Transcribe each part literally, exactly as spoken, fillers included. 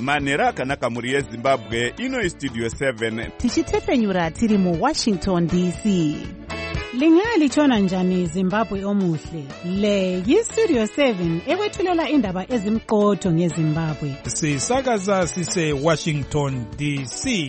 manhero akanaka mhuri yezimbabwe. Ino Studio seven tichitepenyura tiri mu Washington D C. Lingalitshona njani Zimbabwe omuhle? Le yi-Studio seven ekwethulela indaba ezimqotho ngeZimbabwe. Sisakaza sise Washington D C.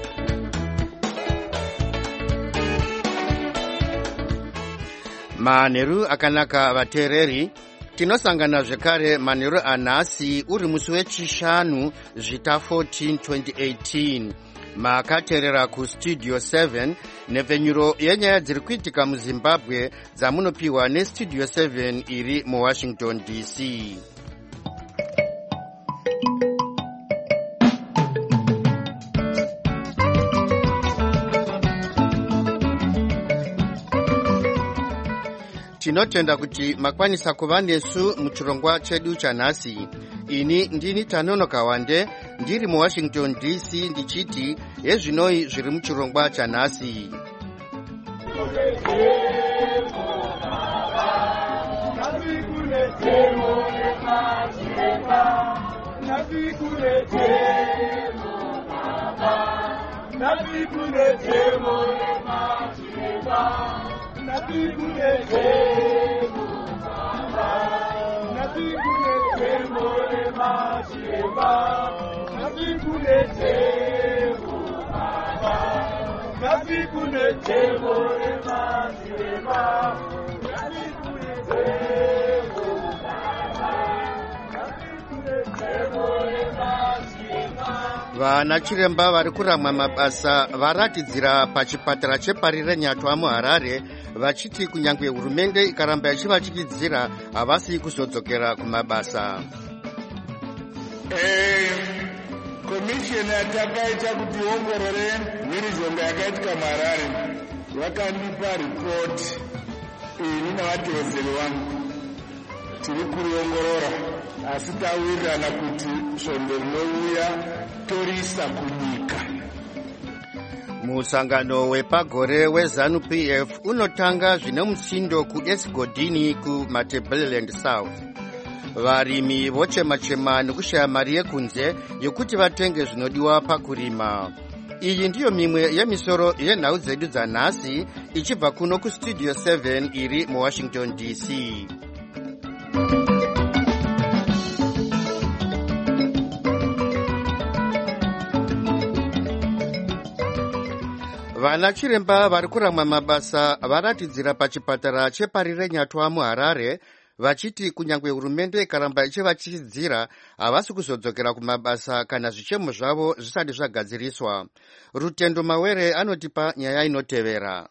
Manheru akanaka vateereri, tinosangana zvekare manheru anhasi uri musi wechishanu zvita fourteen twenty eighteen. Makateerera kuStudio seven nepfenyuro yenyaya dziri kuitika muZimbabwe dzamunopiwa neStudio seven iri muWashington D C. Tinotenda kuti makwanisa kuva nesu muchirongwa chedu chanhasi. Ini ndini Tanonoka Wande, ndiri muWashington D C ndichiti yezvinoi zviri muchirongwa chanhasi. Vana chiremba vari kuramwa mabasa varatidzira pachipatara cheparire Nyatwa muHarare vachiti kunyangwe hurumende ikaramba ichivachikidzira havasi kuzodzokera kumabasa. Eh, komisheni yatakaita kuti ongorore mhirizhonga yakaitika muHarare vakandipa ripoti. Ini navatevedzeri vangu tiri kuriongorora, asi tawirirana kuti svondo rinouya torisa kunyika. Musangano wepagore weZANU P F unotanga zvine musindo kuEsgodini kuMatabeleland South. Varimi vochema-chema nekushaya mari yekunze yokuti vatenge zvinodiwa pakurima. Iyi ndiyo mimwe yemisoro yenhau dzedu dzanhasi ichibva kuno kuStudio seven iri muWashington D C. Vana chiremba vari kuramwa mabasa varatidzira pachipatara cheparire Nyatwa muHarare vachiti kunyangwe hurumende ikaramba ichivachikidzira havasi kuzodzokera kumabasa kana zvichemo zvavo zvisati zvagadziriswa. Rutendo Mawere anotipa nyaya inotevera.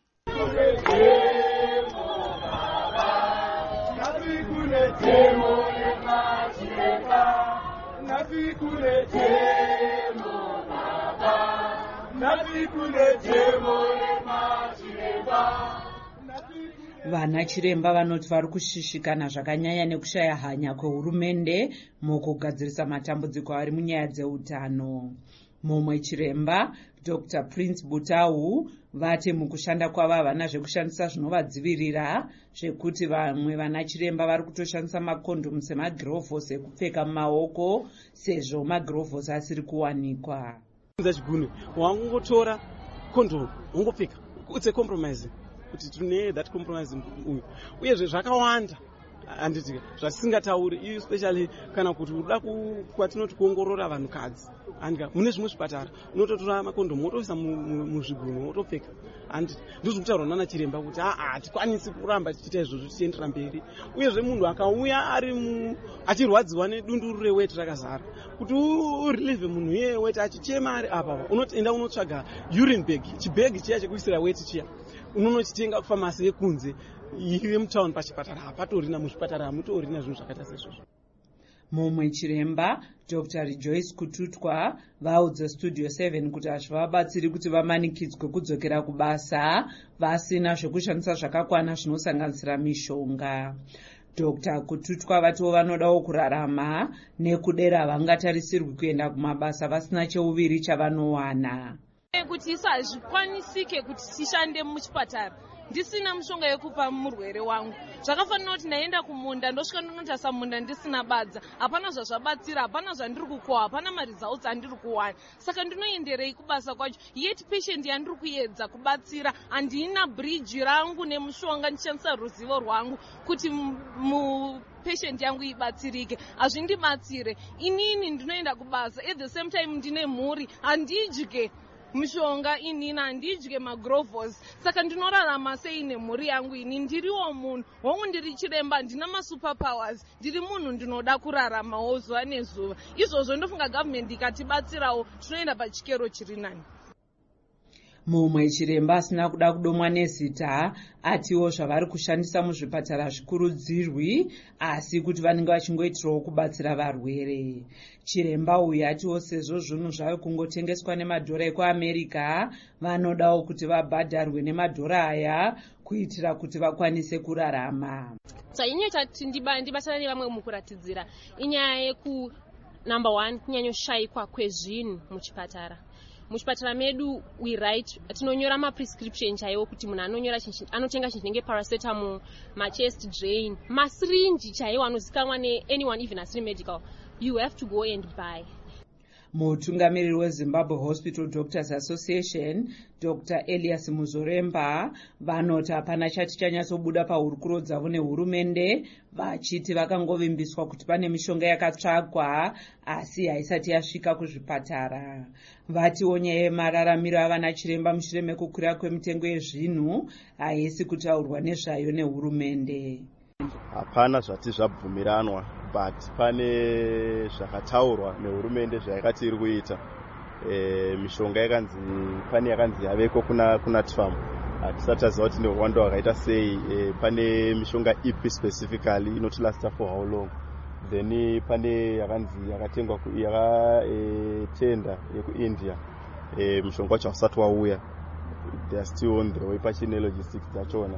Vana chiremba vanoti vari kushishikana zvakanyanya nekushaya hanya kwehurumende mukugadzirisa matambudziko ari munyaya dzeutano. Mumwe chiremba Doctor Prince Butau vati mukushanda kwavo havana zvekushandisa zvinovadzivirira, zvekuti vamwe vana chiremba vari kutoshandisa makondomu semagirovhosi ekupfeka mumaoko sezvo magirovhosi asiri kuwanikwa. Zachigunu wangotora kondomu wongopfeka, it's a compromise kuti tune that compromise uyu uyezve zvakawanda handiti zvasingatauri, especially kana kuti uda kwatinoti kuongorora vanhukadzi handika mune zvimwe zvipatara unototora makondomu wotoisa muzvigunu wotopfeka. Handiti ndizvo kutaurwa nana chiremba kuti aa hatikwanisi kuramba tichiita izvozvo tichiendera mberi. Uyezve munhu akauya ari achirwadziwa nedunduru reweti rakazara, kuti urilive munhu iye weti achichema ari apa unotoenda unotsvaga urine bag, chibhegi chiya chekuisira weti chiya unonochitenga kufamasi yekunze iri mutauni pachipatara. Hapatorina muzvipatara, hamutorina zvinhu zvakaita sezvozvo. Mumwe chiremba Doctor Rejoice Kututwa vaudza Studio seven kuti hazvivabatsiri kuti vamanikidzwe kudzokera kubasa vasina zvekushandisa zvakakwana zvinosanganisira mishonga. Doctor Kututwa vatiwo vanodawo kurarama nekudera havangatarisirwi kuenda kumabasa vasina cheuviri chavanowana. Kuti isu hazvikwanisike kuti tishande muchipatara ndisina mushonga yekupa murwere wangu. Zvakafanira kuti ndaenda kumunda ndosvika ndonotasa munda ndisina badza, hapana zvazvabatsira, hapana zvandiri kukohwa, hapana maresults andiri kuwana. Saka ndinoenderei kubasa kwacho, yet patient yandiri kuedza kubatsira handina bridge rangu nemushonga ndichishandisa ruzivo rwangu kuti mu patient yangu ibatsirike. Hazvindibatsire. Inini ndinoenda kubasa, at the same time ndine mhuri, handidye mishonga inini, handidye magrovos. Saka ndinorarama sei nemhuri yangu ini? Ndiriwo munhu, hongu ndiri chiremba, ndina masuperpowers, ndiri munhu ndinoda kuraramawo zuva nezuva. Izvozvo ndofunga government ikatibatsirawo tinoenda pachikero chiri nani. Mumwe chiremba asina kuda kudomwa nezita atiwo zvavari kushandisa muzvipatara zvikurudzirwi, asi kuti vanenge vachingoitirawo kubatsira varwere. Chiremba uyu atiwo sezvo zvinhu zvave kungotengeswa nemadhora ekuAmerica, vanodawo kuti vabhadharwe nemadhora aya kuitira kuti vakwanise kurarama. Chainyota kuti ndibatana nevamwe mukuratidzira inyaya yeku number one kunyanyoshaikwa kwezvinhu muchipatara. Muchipatara medu we write tinonyora ma prescription chaiwo kuti munhu anonyora chinhu anotenga chinhu chinenge paracetamol, ma chest drain, ma syringe chaiwo anozikanwa ne anyone even asiri medical, you have to go and buy. Mutungamiriri weZimbabwe Hospital Doctors Association Doctor Elias Muzoremba vanoti hapana chati chanyatsobuda pahurukuro dzavo nehurumende, vachiti vakangovimbiswa kuti pane mishonga yakatsvagwa asi haisati yasvika kuzvipatara. Vatiwo nyaya yemararamiro avana chiremba mushure mekukwira kwemitengo yezvinhu haisi kutaurwa nezvayo nehurumende. Hapana zvati zvabvumiranwa, but pane zvakataurwa nehurumende zvayakati iri kuita. E, mishonga yakanzi pane yakanzi yaveko kuna kuna tfamu. Hatisati taziva kuti neuwando hwakaita sei. E, pane mishonga ipi specifically inoti lasta for how long. Then pane yakanzi yakatengwa yakatenda e, yekuIndia. E, mishonga wacho hausati wauya. They are still on the way pachine logistics dzachona.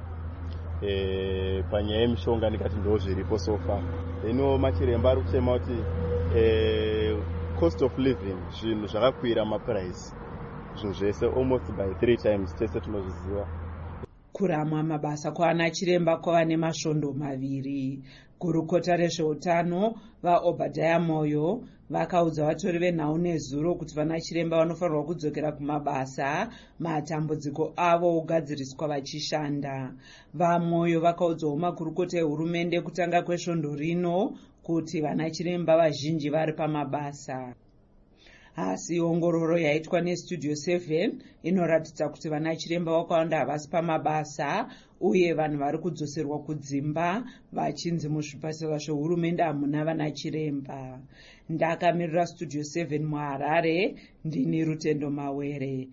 Eh, panyaya yemishonga ndikati ndo zviripo so far. Ino machiremba ari kuchema kuti eh, cost of living zvinhu zvakakwira maprice, zvinhu zvese almost by three times tese tinozviziva. Kuramwa mabasa kwaana chiremba kwava nemasvondo maviri. Gurukota rezveutano vaObadiah Moyo vakaudza vatori venhau nezuro kuti vana chiremba vanofanirwa kudzokera kumabasa matambudziko avo ogadziriswa vachishanda. VaMoyo vakaudzawo makurukota ehurumende kutanga kwesvondo rino kuti vana chiremba vazhinji vari pamabasa. Asi ongororo yaitwa neStudio seven inoratidza kuti vana chiremba vakawanda havasi pamabasa uye vanhu vari kudzoserwa kudzimba vachinzi muzvipatara zvehurumende hamuna vana chiremba. Ndakamirira Studio seven muHarare, ndini Rutendo Mawere.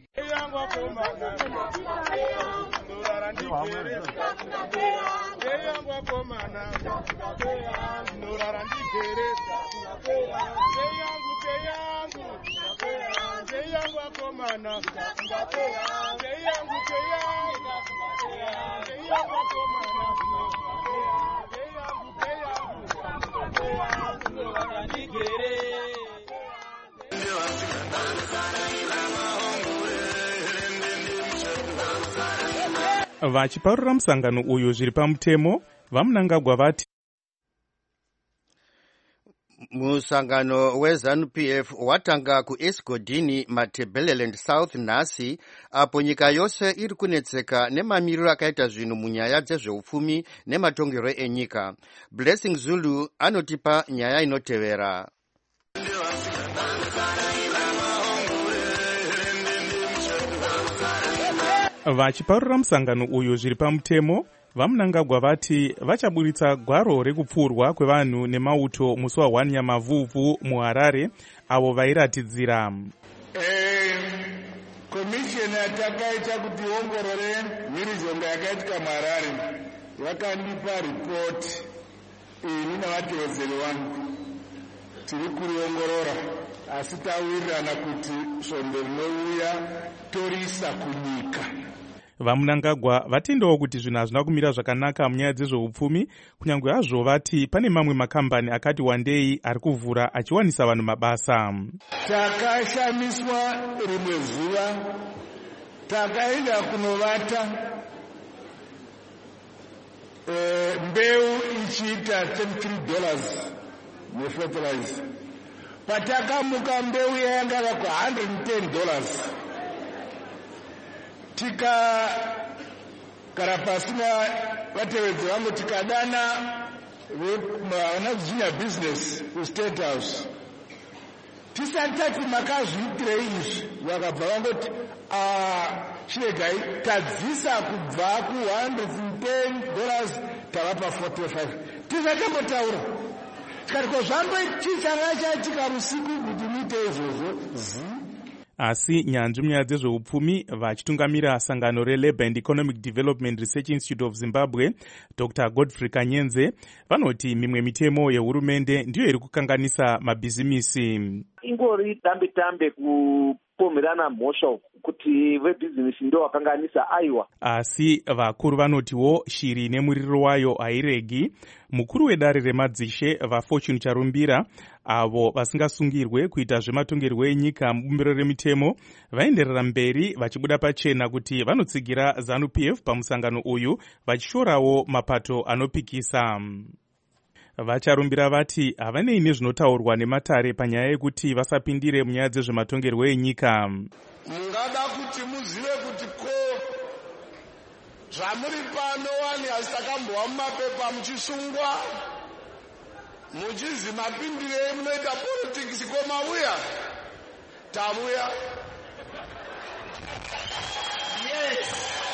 Vachiparura musangano uyu zviri pamutemo, vaMnangagwa vati musangano weZANU-P F watanga kuEsgodini Matabeleland South nhasi, apo nyika yose iri kunetseka nemamiriro akaita zvinhu munyaya dzezveupfumi nematongero enyika. Blessing Zulu anotipa nyaya inotevera. Vachiparura musangano uyu zviri pamutemo, vaMnangagwa vati vachaburitsa gwaro rekupfurwa kwevanhu nemauto musi wa one Nyamavhuvhu muHarare, avo vairatidzira komisheni yatakaita kuti ongorore mhirizhonga yakaitika muHarare vakandipa ripoti. Ini navatevedzeri vangu tiri kuriongorora, asi tawirirana kuti svondo rinouya toriisa kunyika. VaMnangagwa vatendawo kuti zvinhu hazvina kumira zvakanaka munyaya dzezveupfumi, kunyange hazvo vati pane mamwe makambani akati wandei ari kuvhura achiwanisa vanhu mabasa. Takashamiswa rimwe zuva, takaenda kunovata mbeu ichiita thirty-three dollars nefertilizer. Patakamuka mbeu yanga yako one hundred ten dollars. Tika karapasina vatevedzera vangu tikadana vana business ku State House. Tisati tati makazviitirei izvi, vakabva vangoti chiregai tadzisa kubva ku one hundred ten dollars tavapa forty-five. Tisatambotaura tikati ko zvamboitisanga chatika rusiku kuti muite izvozvo. Asi nyanzvi munyaya dzezveupfumi vachitungamira sangano reLabour and Economic Development Research Institute of Zimbabwe, Doctor Godfrey Kanyenze, vanoti mimwe mitemo yehurumende ndiyo iri kukanganisa mabhizimisi. Ingori dambe tambe kupomerana mhosva kuti vebhizinesi ndo vakanganisa aiwa. Asi vakuru vanotiwo shiri nemuriro wayo hairegi. Mukuru wedare remadzishe vaFortune Charumbira, avo vasingasungirwe kuita zvematongerwo enyika mubumbiro remitemo, vaenderera mberi vachibuda pachena kuti vanotsigira ZANU-P F pamusangano uyu vachishorawo mapato anopikisa. Vacharumbira vati havanei nezvinotaurwa nematare panyaya yekuti vasapindire munyaya dzezvematongerwo enyika. Mungada kuti muzive kuti ko zvamuri pano wani asitakambwa mumapepa muchisungwa muchizi mapindirei munoita politics komauya tamuya. Yes.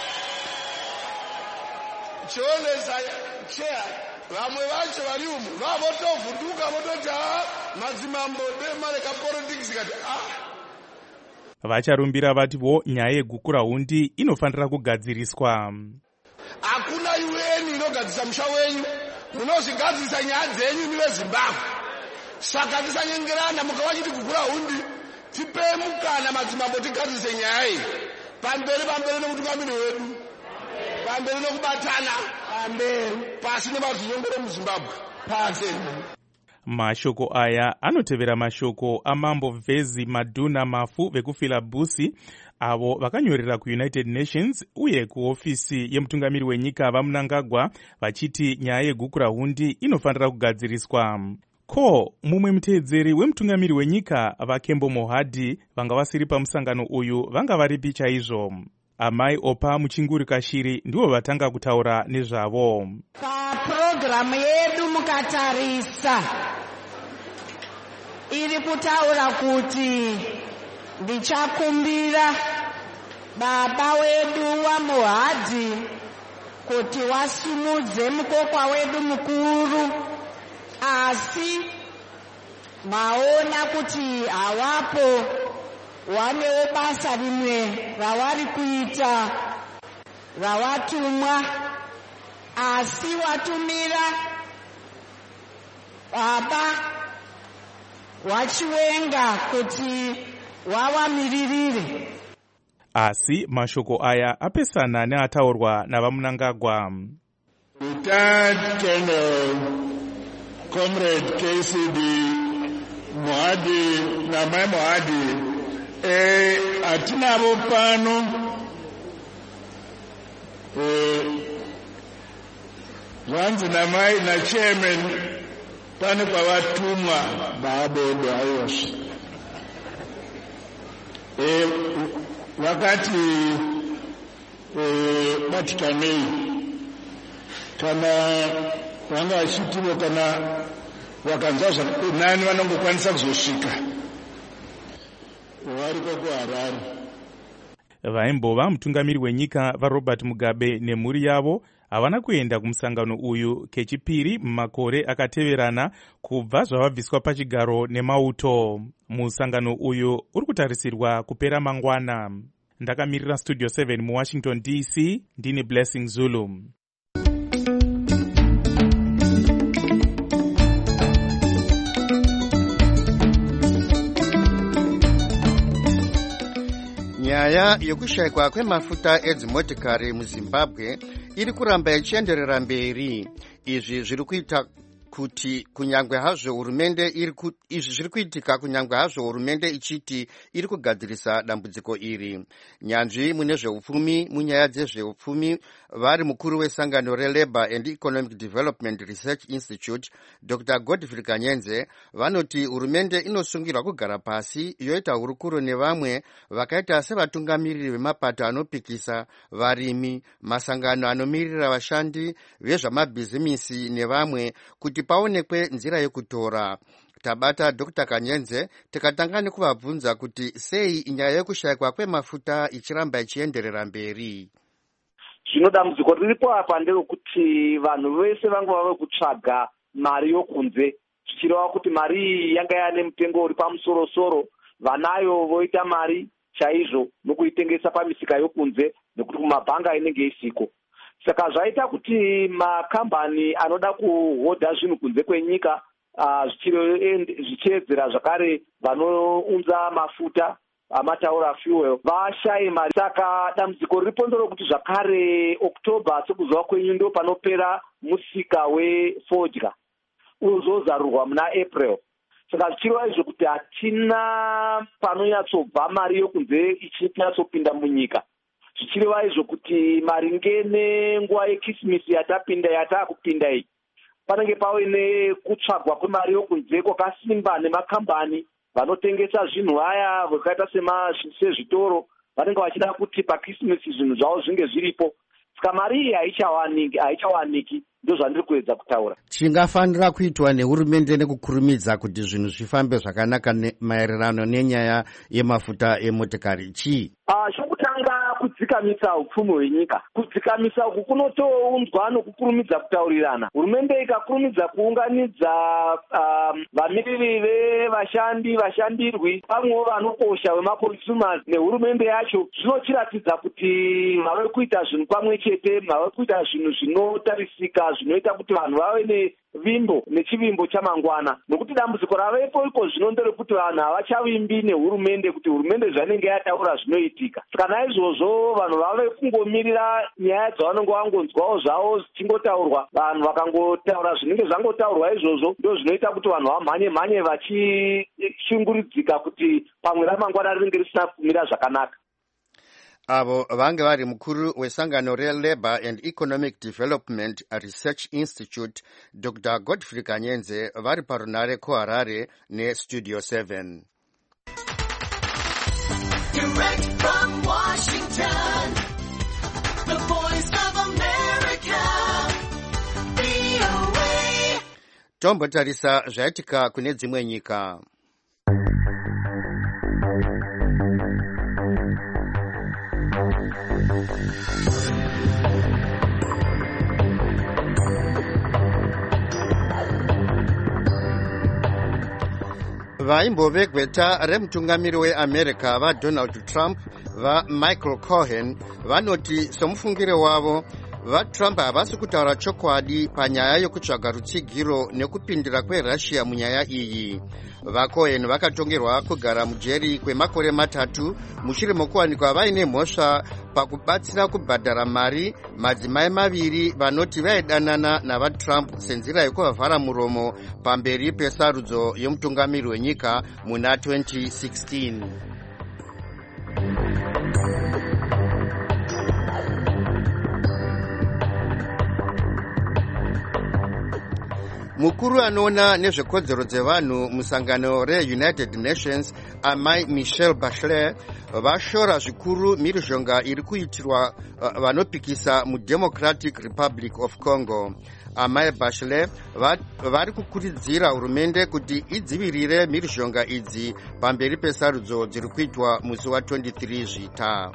Chionesa chair vamwe vacho vari umu vavotovhunduka vototi madzimambo demare kapolitics kati ah. Vacharumbira vatiwo nyaya yegukura hundi inofanira kugadziriswa. Hakuna U N inogadzisa musha wenyu, munozvigadzisa nyaya dzenyu niwe Zimbabwe. Saka tisanyengerana mukavachiti gukura hundi, tipe mukana madzimambo tigadzise nyaya iyi. Pamberi pamberi nomutungamiri wedu. Pamberi nokubatana. Pamberi pasi nevazinyongoro muZimbabwe. Pasi. Mashoko aya anotevera mashoko amambo Vezi Maduna Mafu vekuFilabusi, avo vakanyorera kuUnited Nations uye kuofisi yemutungamiri wenyika vaMnangagwa vachiti nyaya yegukura hundi inofanira kugadziriswa. Ko mumwe muteedzeri wemutungamiri wenyika vaKembo Mohadi vanga vasiri pamusangano uyu vanga varipi chaizvo. Amai Opa Muchinguri Kashiri ndivo vatanga kutaura nezvavo. Paprogramu yedu mukatarisa iri kutaura kuti ndichakumbira baba wedu wa Mohadi kuti wasimudze mukokwa wedu mukuru, asi maona kuti hawapo, wanewo basa rimwe ravari kuita rawatumwa, asi watumira baba wachiwenga kuti wawamiririre. Asi mashoko aya apesana neataurwa navaMnangagwa. Retired Colonel Comrade K C B Mohadi namai Mohadi eh atinavo pano eh vanzi namai na chairman pane kwavatumwa baabodo ayosha eh wakati eh batikanei kana vanga vachitivo kana vakanzwa nani vanongokwanisa kuzosvika variko kuHarare. Vaimbova mutungamiri wenyika vaRobert Mugabe nemhuri yavo havana kuenda kumusangano uyu kechipiri mumakore akateverana kubva zvavabviswa pachigaro nemauto. Musangano uyu uri kutarisirwa kupera mangwana. Ndakamirira Studio seven muWashington D C, ndini Blessing Zulu. Nyaya yokushayikwa kwemafuta edzimotikari muZimbabwe iri kuramba ichienderera mberi. Izvi zviri kuita kuti kunyangwe hazvo hurumende iri ku, izvi zviri kuitika kunyangwe hazvo hurumende ichiti iri kugadzirisa dambudziko iri. Nyanzvi mune zveupfumi munyaya dzezveupfumi vari mukuru wesangano reLabour and Economic Development Research Institute Doctor Godfrey Kanyenze vanoti hurumende inosungirwa kugara pasi yoita hurukuro nevamwe vakaita sevatungamiriri vemapato anopikisa, varimi, masangano anomirira vashandi vezvamabhizimisi nevamwe kuti paonekwe nzira yekutora. Tabata Doctor Kanyenze tikatanga nekuvabvunza kuti sei nyaya yekushayikwa kwemafuta ichiramba ichienderera mberi. Zvino dambudziko riripo apa nderekuti vanhu vese vange vave kutsvaga mari yokunze, zvichireva kuti mari iyi yanga yane mutengo uri pamusoro-soro, vanayo voita mari chaizvo nokuitengesa pamisika yokunze nekuti kumabhanga inenge isiko. Saka zvaita kuti makambani anoda kuhodha zvinhu kunze kwenyika zvichiedzera zvakare vanounza mafuta amataura fuel vashaye mari. Saka dambudziko riripo nderokuti zvakare Oktoba sekuzuva kwenyu ndo panopera musika wefodya uzozarurwa muna April. Saka zvichireva izvo kuti hatina panonyatsobva mari yokunze ichinyatsobinda munyika. Zvichireva izvo kuti maringe nenguva yekrisimisi yatapinda yatakupinda iyi panenge pave nekutsvagwa kwemari yokunze kwakasimba nemakambani vanotengesa zvinhu vaya vakaita sezvitoro vanenge vachida kuti pakrisimisi zvinhu zvavo zvinge zviripo. Saka mari iyi haichawaniki, ndo zvandiri kuedza kutaura. Chingafanira kuitwa nehurumende nekukurumidza kuti zvinhu zvifambe zvakanaka maererano nenyaya yemafuta emotikari chii? Chokutanga kudzikamisa upfumi hwenyika. Kudzikamisa uku kunotounzwa nokukurumidza kutaurirana. Hurumende ikakurumidza kuunganidza um, vamiriri vevashandi, vashandirwi, pamwewo vanokosha vemaconsumers nehurumende yacho, zvinochiratidza kuti vave kuita zvinhu pamwe chete, vave kuita zvinhu zvinotarisika, zvinoita kuti vanhu vave nevimbo nechivimbo chamangwana. Nokuti dambudziko ravepo iko zvino nderekuti vanhu havachavimbi nehurumende kuti hurumende zvanenge yataura zvinoitika. Saka naizvozvo vanhu vave kungomirira nyaya dzavanenge vangonzwawo zvavo zvichingotaurwa, vanhu vakangotaura zvinenge zvangotaurwa izvozvo, ndo zvinoita kuti vanhu vamhanye mhanye vachishunguridzika kuti pamwe ramangwana rinenge risina kumira zvakanaka. Avo vange vari mukuru wesangano reLabour and Economic Development Research Institute Doctor Godfrey Kanyenze vari parunare kuHarare neStudio seven. Direct from Washington, the voice of America, V O A. Tombotarisa zvaitika kune dzimwe nyika. Vaimbove gweta remutungamiri weAmerica vaDonald Trump vaMichael Cohen vanoti somufungire wavo vaTrump havasi kutaura chokwadi panyaya yokutsvaga rutsigiro nekupindira kweRussia munyaya iyi. VaCohen vakatongerwa kugara mujeri kwemakore matatu mushure mokuwanikwa vaine mhosva pakubatsira kubhadhara mari madzimai maviri vanoti vaidanana navaTrump senzira yekuvavhara muromo pamberi pesarudzo yomutungamiri wenyika muna twenty sixteen. Mukuru anoona nezvekodzero dzevanhu musangano reUnited Nations amai Michelle Bachelet vashora zvikuru mhirizhonga iri kuitirwa vanopikisa muDemocratic Republic of Congo. Amai Bachelet vari kukurudzira hurumende kuti idzivirire mhirizhonga idzi pamberi pesarudzo dziri kuitwa musi wa twenty-three zvita.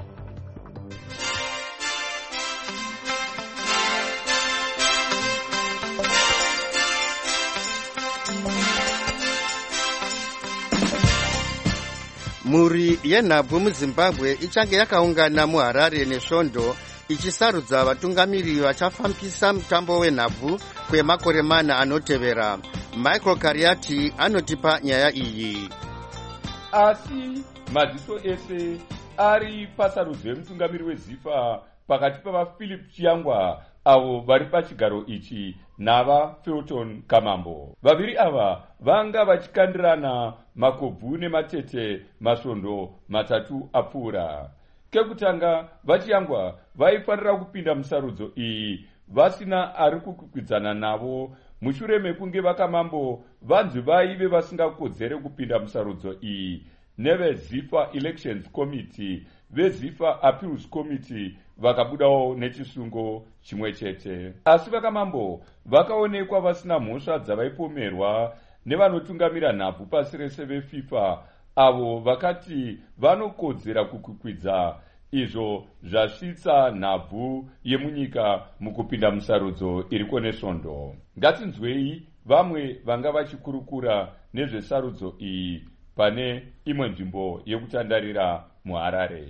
Mhuri yenhabvu muZimbabwe ichange yakaungana muHarare nesvondo ichisarudza vatungamiri vachafambisa mutambo wenhabvu kwemakore mana anotevera. Michael Kariati anotipa nyaya iyi. Asi madziso ese ari pasarudzo yemutungamiri weZIFA pakati pavaPhilip Chiyangwa avo vari pachigaro ichi nava Felton Kamambo. Vaviri ava vanga vachikandirana makobvu nematete masvondo matatu apfuura. Kekutanga vachiyangwa vaifanira kupinda musarudzo iyi vasina ari kukwikwidzanan navo mushure mekunge vakamambo vanzi vaive vasingakodzere kupinda musarudzo iyi neveZIFA Elections Committee veZIFA Appeals Committee vakabudawo nechisungo chimwe chete. Asi vakamambo vakaonekwa vasina mhosva dzavaipomerwa nevanotungamira nhabvu pasi rese veFIFA avo vakati vanokodzera kukwikwidza izvo zvasvitsa nhabvu yemunyika mukupinda musarudzo iriko nesvondo. Ngatinzwei vamwe vanga vachikurukura nezvesarudzo iyi pane imwe nzvimbo yekutandarira muHarare.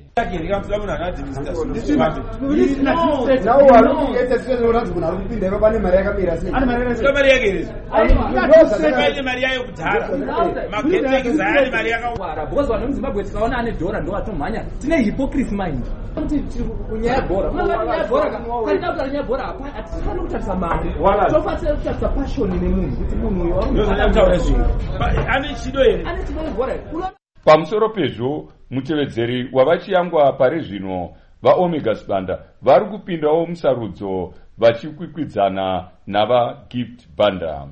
Pamusoro pezvo mutevedzeri wavachiyangwa pari zvino vaOmega Sibanda vari kupindawo musarudzo vachikwikwidzana navaGift Banda.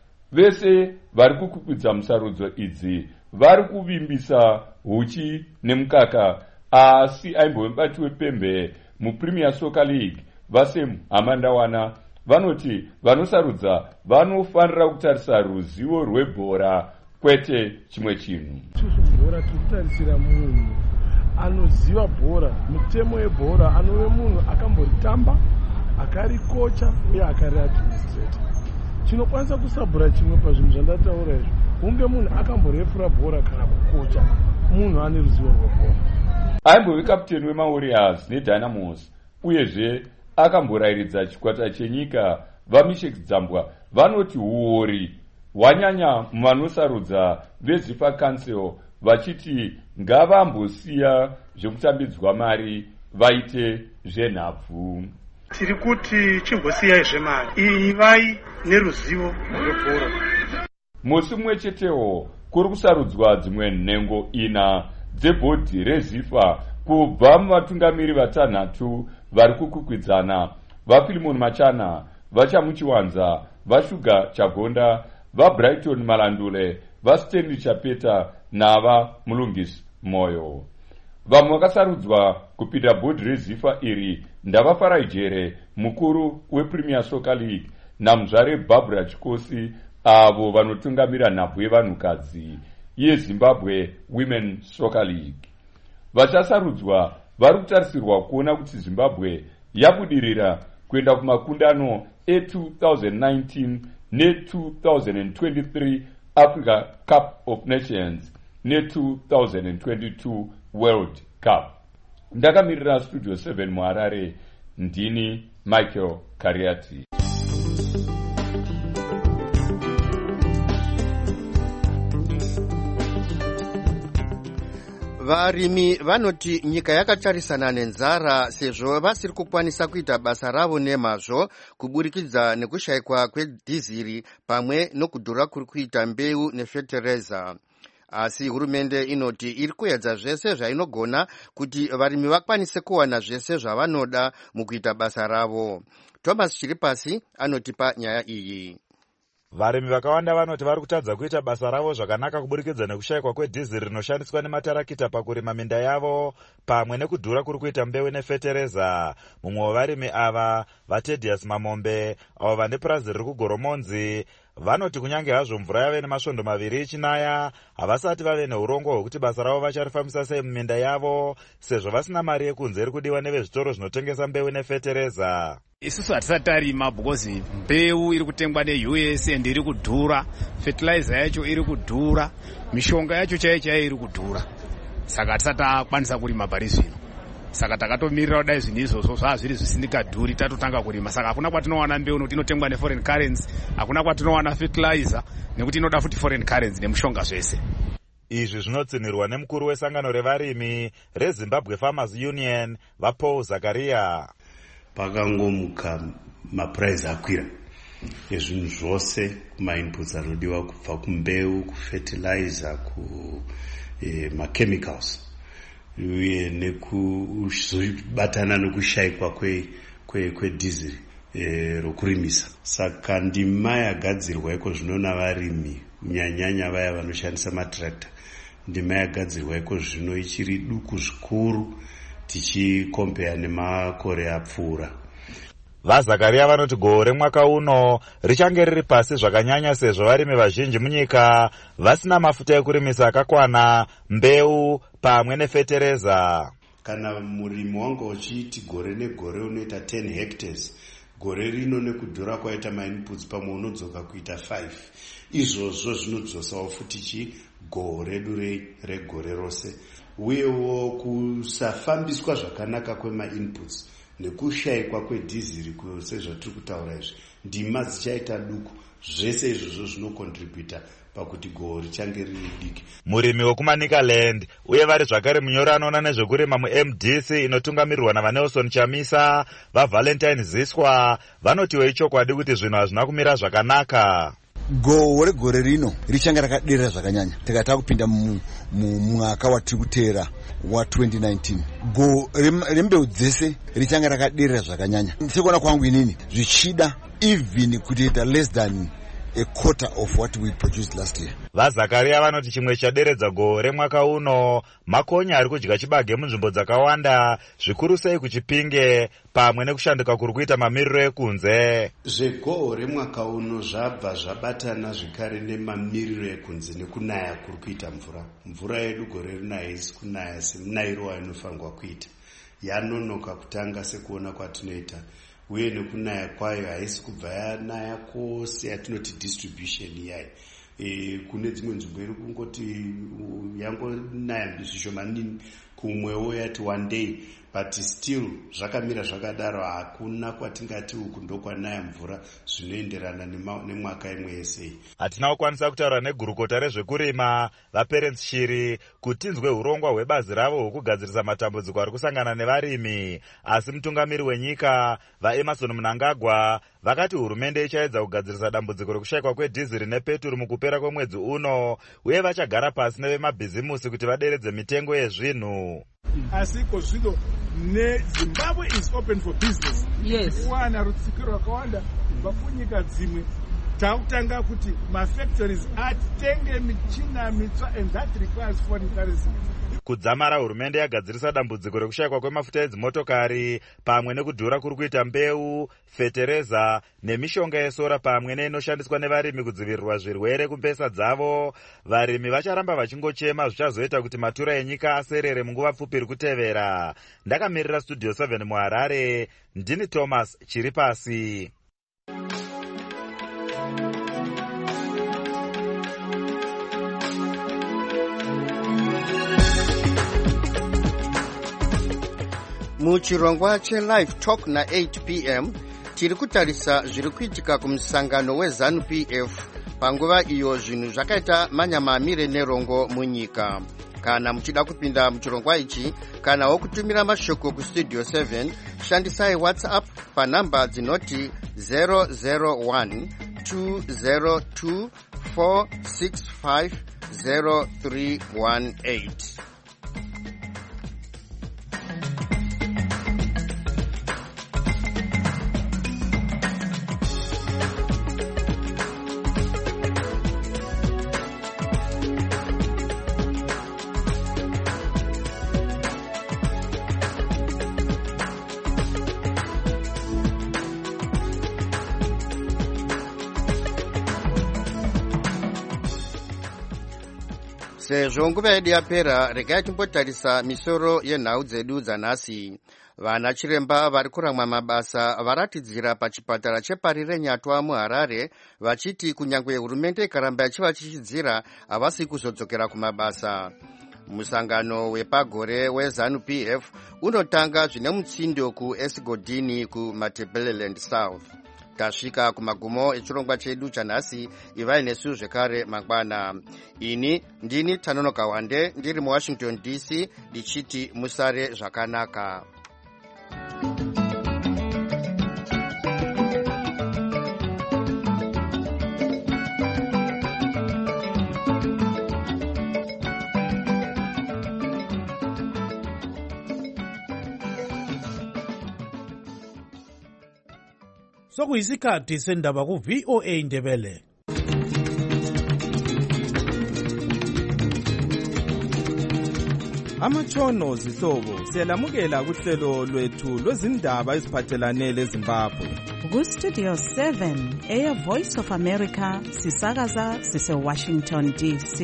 Vese vari kukwikwidza musarudzo idzi vari kuvimbisa huchi nemukaka, asi aimbove mubati wepembe muPremier Soccer League vaSam Hamandawana vanoti vanosarudza vanofanira kutarisa ruzivo rwebhora kwete chimwe chinhu. Bhora turitarisira munhu anoziva bhora, mutemo webhora, anove munhu akamboritamba, akarikocha uye akariadministrata. Chinokwanisa kusabhura chimwe pazvinhu zvandataura izvo, hunge munhu akamborefura bhora kana kukocha, munhu ane ruzivo rwebhora. Aimbove kapteni weMawarriors neDynamos uyezve akamborairidza chikwata chenyika vaMishek Dzambwa vanoti huori wanyanya muvanosarudza veZIFA Council vachiti ngavambosiya zvekutambidzwa mari vaite zvenhabvu. Tiri kuti chimbosiyai zvemari, ivai neruzivo rwebhora. Musi mumwe chetewo kuri kusarudzwa dzimwe nhengo ina dzebhodhi reZIFA kubva muvatungamiri vatanhatu vari kukwikwidzaana vaFilimon Machana, vaChamuchiwanza, vaShuga Chagonda, vaBrighton Malandule, vaStanley Chapeta navaMulungisi Moyo. Vamwe vakasarudzwa kupinda bhodhi reZIFA iri ndavaFarai Jere, mukuru wePremier Soccer League, namuzvare Barbara Chikosi, avo vanotungamira nhabvu yevanhukadzi yeZimbabwe Women Soccer League. Vachasarudzwa vari kutarisirwa kuona kuti Zimbabwe yabudirira kuenda kumakundano e-two thousand nineteen ne-two thousand twenty-three Africa Cup of Nations ne-two thousand twenty-two World Cup. Ndakamirira Studio seven muHarare, ndini Michael Kariati. Varimi vanoti nyika yakatarisana nenzara sezvo vasiri kukwanisa kuita basa ravo nemazvo kuburikidza nekushayikwa kwedhiziri pamwe nokudhura kuri kuita mbeu nefetereza. Asi hurumende inoti iri kuedza zvese zvainogona kuti varimi vakwanise kuwana zvese zvavanoda mukuita basa ravo. Thomas Chiripasi anotipa nyaya iyi. Varimi vakawanda vanoti vari kutadza kuita basa ravo zvakanaka kuburikidza nekushayikwa kwedhiziri rinoshandiswa nematarakita pakurima minda yavo pamwe nekudhura kuri kuita mbeu nefetereza. Mumwe wevarimi ava, vaTedius Mamombe, avo vane purazi riri kuGoromonzi, vanoti kunyange hazvo mvura yave nemasvondo maviri ichinaya, havasati vave neurongo hwekuti basa ravo vacharifambisa sei muminda yavo sezvo vasina mari yekunze iri kudiwa nevezvitoro zvinotengesa mbeu nefetereza. Isusu hatisati tarima because mbeu iri kutengwa neU S and iri kudhura, fertilizer yacho iri kudhura, mishonga yacho chaiyo chaiyo iri kudhura. Saka hatisati takwanisa kurima pari zvino. Saka takatomirira kudai zvinhu izvozvo zvava zviri zvisingakadhuri tatotanga kurima. Saka hakuna kwatinowana mbeu nokuti inotengwa neforeign currency, hakuna kwatinowana fertilizer nekuti inoda futi foreign currency nemishonga zvese. Izvi zvinotsinirwa nemukuru wesangano revarimi reZimbabwe Farmers Union, vaPaul Zakaria. Pakangomuka mapuraizi akwira ezvinhu zvose kumainputs anodiwa kubva kumbeu, kufertilizer, kumachemicals uye nekubatana nekushayikwa kwedhiziri rokurimisa. Saka ndima yagadzirwa iko zvino navarimi kunyanyanya vaya vanoshandisa matractor, ndima yagadzirwa iko zvino ichiri duku zvikuru tichikompea nemakore apfuura. VaZakaria vanoti gore mwaka uno richange riri pasi zvakanyanya sezvo varimi vazhinji munyika vasina mafuta ekurimisa akakwana, mbeu pamwe nefetereza. Kana murimi wanga uchiti gore negore unoita ten hectares, gore rino nekudhura kwaita mainputs pamwe unodzoka kuita five. Izvozvo zvinodzosawo futi chi gore redu regore rose. Uyewo kusafambiswa zvakanaka kwemainputs nekushayikwa kwedhiziri sezvatiri kutaura izvi, ndima dzichaita duku. Zvese izvozvo zvinokontributa pakuti gore richange riri diki. Murimi wekuManicaland uye vari zvakare munyori anoona nezvekurima muM D C inotungamirirwa naVanelson Chamisa, vaValentine Ziswa vanotiwo ichokwadi kuti zvinhu hazvina kumira zvakanaka. Gore gore rino richanga rakaderera zvakanyanya tikataka kupinda mumwaka watiri kuteera wa twenty nineteen. Go rembeu dzese richanga rakaderera zvakanyanya. Sekuona kwangu inini zvichida even kuita less than a quarter of what we produced last year. VaZakaria vanoti chimwe chaderedza gore mwaka uno makonya ari kudya chibage munzvimbo dzakawanda, zvikuru sei kuChipinge pamwe nekushanduka kuri kuita mamiriro ekunze. Zvegore mwaka uno zvabva zvabatana zvekare nemamiriro ekunze nekunaya kuri kuita mvura. Mvura yedu gore rino haisi kunaya semunayiro wainofanirwa kuita. Yanonoka kutanga sekuona kwatinoita. Uye nekunaya kwayo haisi kubva yanaya kwose yatinoti distribution yayo. E, kune dzimwe nzvimbo iri kungoti yangonaya zvishomanini, kumwewo yati one day, but still zvakamira zvakadaro hakuna kwatingati uku ndokwanaya mvura zvinoenderana nemwaka imwe yese. Hatina kukwanisa kutaura negurukota rezvekurima vaParents Shiri kuti tinzwe urongwa hwebazi ravo hwekugadzirisa matambudziko ari kusangana nevarimi, asi mutungamiri wenyika vaEmerson Mnangagwa vakati hurumende ichaedza kugadzirisa dambudziko rekushayikwa kwedhiziri nepeturu mukupera kwemwedzi uno, uye vachagara pasi nevemabhizimusi kuti vaderedze mitengo yezvinhu. Asiko zvino neZimbabwe is open for business. Yes. Kuwana rutsikiro rwakawanda kubva kunyika dzimwe. Takutanga kuti mafactories atenge michina mitsva and that requires foreign currency. Kudzamara hurumende yagadzirisa dambudziko rekushayikwa kwemafuta edzimotokari pamwe nekudhura kuri kuita mbeu, fetereza nemishonga yesora pamwe neinoshandiswa nevarimi kudzivirirwa zvirwere kumbesa dzavo. Varimi vacharamba vachingochema zvichazoita kuti matura enyika aserere munguva pfupi iri kutevera. Ndakamirira Studio seven muHarare, ndini Thomas Chiripasi. Muchirongwa che-Live Talk na eight p m tiri kutarisa zviri kuitika kumusangano weZANU P F panguva iyo zvinhu zvakaita manyamamire nerongo munyika. Kana muchida kupinda muchirongwa ichi kana wokutumira mashoko kustudio seven, shandisai WhatsApp panamba dzinoti zero zero one two zero two four six five zero three one eight. Sezvo nguva yedu yapera, regai timbotarisa misoro yenhau dzedu dzanhasi. Vana chiremba vari kuramwa mabasa varatidzira pachipatara cheParire Nyatwa muHarare vachiti kunyangwe hurumende ikaramba ichivachichidzira havasi kuzodzokera kumabasa. Musangano wepagore weZANU P F unotanga zvine mutsindo kuEsgodini kuMatabeleland South. Tasvika kumagumo echirongwa chedu chanhasi, ivai nesu zvekare mangwana. Ini ndini Tanonoka Wande ndiri muWashington D C ndichiti musare zvakanaka. sokuyisikhathi sendaba ku-V O A Ndebele. Amatshono zihlobo siyalamukela kuhlelo lwethu lwezindaba eziphathelane leZimbabwe. Ku-Studio seven, Air Voice of America, sisakaza sise-Washington D C.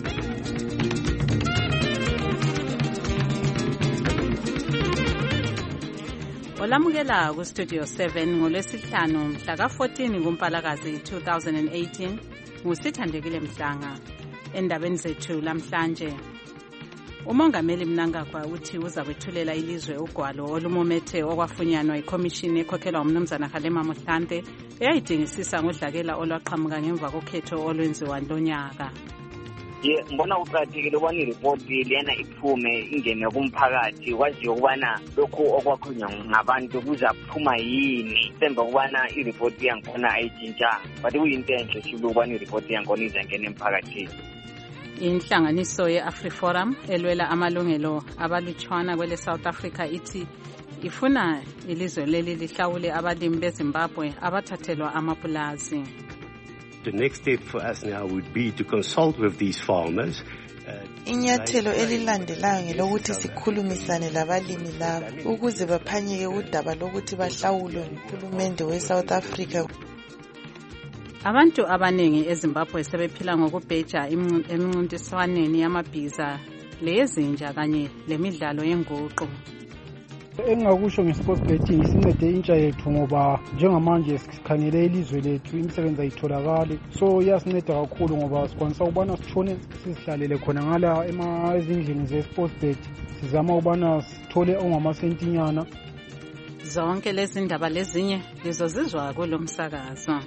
Olamukela ku-Studio seven ngolwesihlanu mhla ka-fourteen kuMpalakazi two thousand eighteen, ngusithandekile Mhlanga. Endabeni zethu lamhlanje, uMongameli Mnangagwa uthi uza kwethulela ilizwe ugwalo olumumethe okwafunyanwa ikhomishini ekhokhelwa umnumzana Kgalema Motlanthe eyayidingisisa ngodlakela olwaqhamuka ngemva kokhetho olwenziwa lonyaka. Ye ngibona kuqakathekile ukubana iripoti lena iphume ingene kumphakathi kwaziyo ukubana lokhu okwakhulunywa ngabantu kuzaphuma yini semva ukubana iripoti yakhona ayitshintshanga, but kuyinto enhle sibili ukubana iripoti yakhona izangena emphakathini. Inhlanganiso ye-AfriForum elwela amalungelo abalutshwana kwele South Africa ithi ifuna ilizwe leli lihlawule abalimi beZimbabwe abathathelwa amapulazi. The next step for us now would be to consult with these farmers. Inyathelo elilandelayo ngelokuthi sikhulumisane labalimi labo ukuze baphanyeke udaba lokuthi bahlawulwe nguhulumende we-South Africa. Abantu abaningi eZimbabwe sebephila ngokubheja emincintiswaneni yamabhiza leyezinja kanye lemidlalo yenguqu. Engingakusho nge-sports betting isincede intsha yethu ngoba njengamanje sikhangele ilizwe lethu imisebenzi ayitholakali, so iyasinceda kakhulu ngoba sikwanisa ukubana sithone sizihlalele khona ngala ezindlini ze-sports bet sizama ukubana sithole ongamasentinyana. Zonke lezi ndaba lezinye lizozizwa kulo msakazo.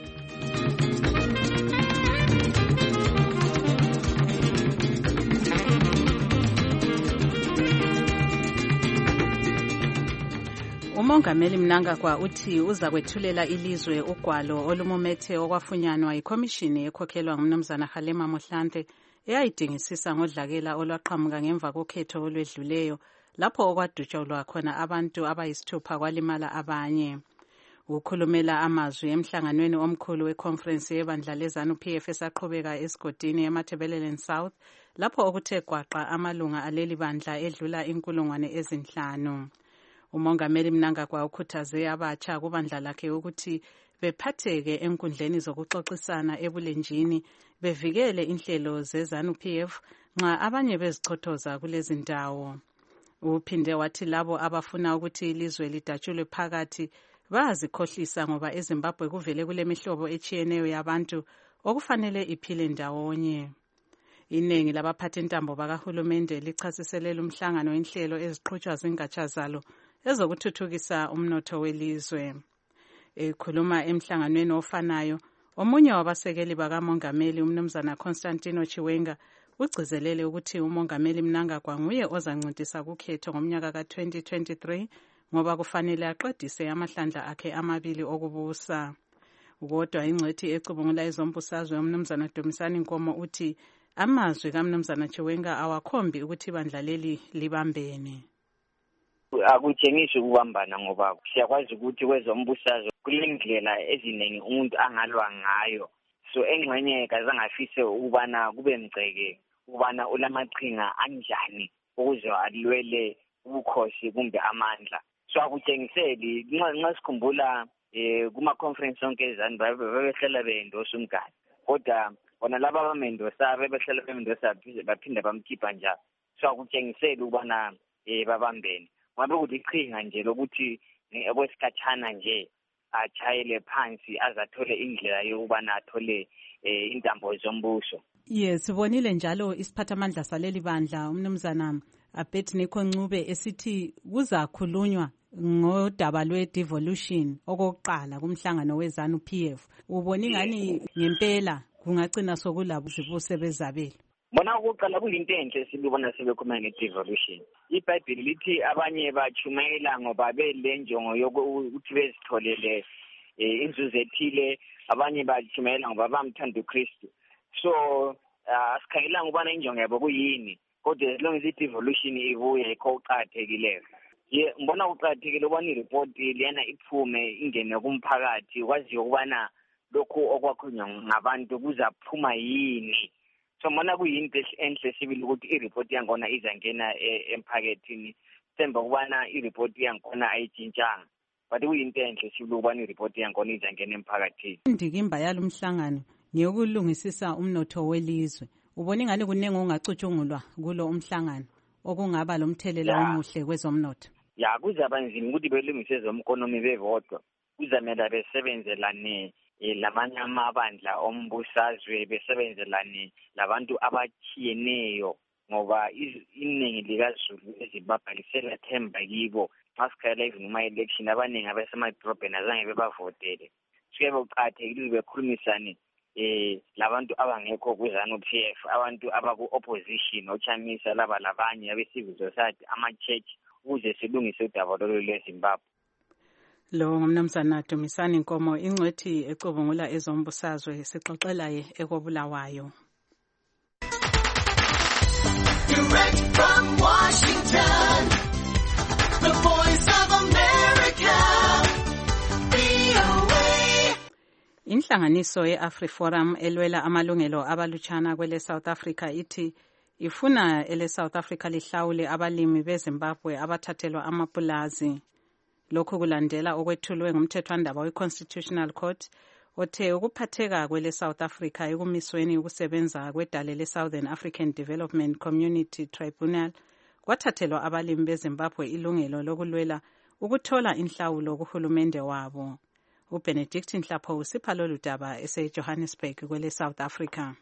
uMongameli Mnangagwa uthi uza kwethulela ilizwe ugwalo olumumethe okwafunyanwa ikhomishini ekhokhelwa ngumnumzana Kgalema Motlanthe eyayidingisisa ngodlakela olwaqhamuka ngemva kokhetho olwedluleyo lapho okwadutshulwa khona abantu abayisithupha kwalimala abanye. Ukhulumela amazwi emhlanganweni omkhulu weconference yebandla leZANU P F esaqhubeka esigodini eMatabeleland South lapho okuthe gwaqa amalunga aleli bandla edlula inkulungwane ezinhlanu. uMongameli Mnangagwa ukhuthaze abatsha kubandla lakhe ukuthi bephatheke enkundleni zokuxoxisana ebulenjini bevikele inhlelo zeZANU P F nxa abanye bezichothoza kulezi ndawo. Uphinde wathi labo abafuna ukuthi ilizwe lidatshulwe phakathi bayazikhohlisa ngoba eZimbabwe kuvele kulemihlobo etshiyeneyo yabantu okufanele iphile ndawonye. Iningi labaphathi intambo bakahulumende lichasiselela umhlangano inhlelo eziqhutshwa zingatsha zalo ezokuthuthukisa umnotho welizwe. Ekhuluma emhlanganweni ofanayo, omunye wabasekeli bakamongameli umnumzana Constantino Chiwenga ugcizelele ukuthi uMongameli Mnangagwa nguye ozancintisa kukhetho ngomnyaka ka twenty twenty-three ngoba kufanele aqedise amahlandla akhe amabili okubusa. Kodwa ingcethi ecubungula izombusazwe umnumzana Dumisani Nkomo uthi amazwi kaMnumzana Chiwenga awakhombi ukuthi ibandla leli libambene. Akutshengisi ukubambana ngoba siyakwazi ukuthi kwezombusazwe kulendlela eziningi umuntu angalwa ngayo, so engxenye kazangafise ukubana kube mgceke ukubana ulamaqhinga anjani ukuze alwele ubukhosi kumbe amandla. So akutshengiseli nxa sikhumbula eh kuma conference onke eZANU bebehlala beyendosa umgadi, kodwa bona laba abamendosa bebehlala bemendosa baphinda bamkhipha njalo. So akutshengiseli ukubana eh babambene. Ngabe ukuthi iqhinga nje lokuthi ekwesikhatshana nje achayele phansi azathole indlela yokubana athole intambo zombuso. Yes, sibonile njalo isiphathamandla saleli bandla umnumzana Abednego Ncube esithi kuzakhulunywa ngodaba lwe-devolution okokuqala kumhlangano weZANU P F. Ubona ngani ngempela kungagcina sokulabo zibuse bezabela? Bona ukuqala kuyinto enhle sibona sebekhuluma nge-devolution. iBhayibheli lithi abanye bachumayela ngoba belenjongo yokuthi bezitholele inzuzo ethile, abanye bachumayela ngoba bamthanda uKristu. So asikhangelanga ubana injongo yabo kuyini, kodwa as long as i-devolution ibuye ikho uqathekileyo. ye ngibona kuqakathekile ukubana i-report liyana iphume ingene kumphakathi kwaziyo ukubana lokhu okwakhulunywa ngabantu kuzaphuma yini. So ngibona kuyinto enhle sibili ukuthi i-report yangona izangena emphakathini semba ukubana i-report yangona ayitshintshanga but kuyinto enhle sibili ukubana i-report yangona izangena emphakathini. Indikimba yalomhlangano ngeyokulungisisa umnotho welizwe. Ubona ingane kunenge ungacutshungulwa kulo umhlangano okungaba lomthelela omuhle kwezomnotho. Ya kuzaba nzima ukuthi belungise ezomkonomi bevodwa. Kuzamela besebenzelane lamanye amabandla ombusazwe besebenzelane labantu abachiyeneyo ngoba iningi likaZulu eZimbabwe lisela themba kibo masikhala even uma election abaningi abasemadrobheni azange bebavotele. Sike boqathekile bekhulumisane eh labantu abangekho kuzanu P F abantu abaku opposition ochamisa laba labanye abe civil society ama church ukuze silungise udaba lolu lweZimbabwe. Lo ngumnumzana Dumisani Nkomo ingcwethi ecubungula ezombusazwe sixoxelaye ekobulawayo. Direct from Washington, the Voice of America, V O A. Inhlanganiso ye-AfriForum elwela amalungelo abalutshana kwele South Africa ithi ifuna ele South Africa lihlawule abalimi beZimbabwe abathathelwa amapulazi. Lokhu kulandela okwethulwe ngumthethwandaba we-Constitutional Court othe ukuphatheka kwele South Africa ekumisweni ukusebenza kwedale le-Southern African Development Community Tribunal kwathathelwa abalimi beZimbabwe ilungelo lokulwela ukuthola inhlawulo kuhulumende wabo. uBenedict Nhlapho usipha lolu daba ese-Johannesburg kwele South Africa.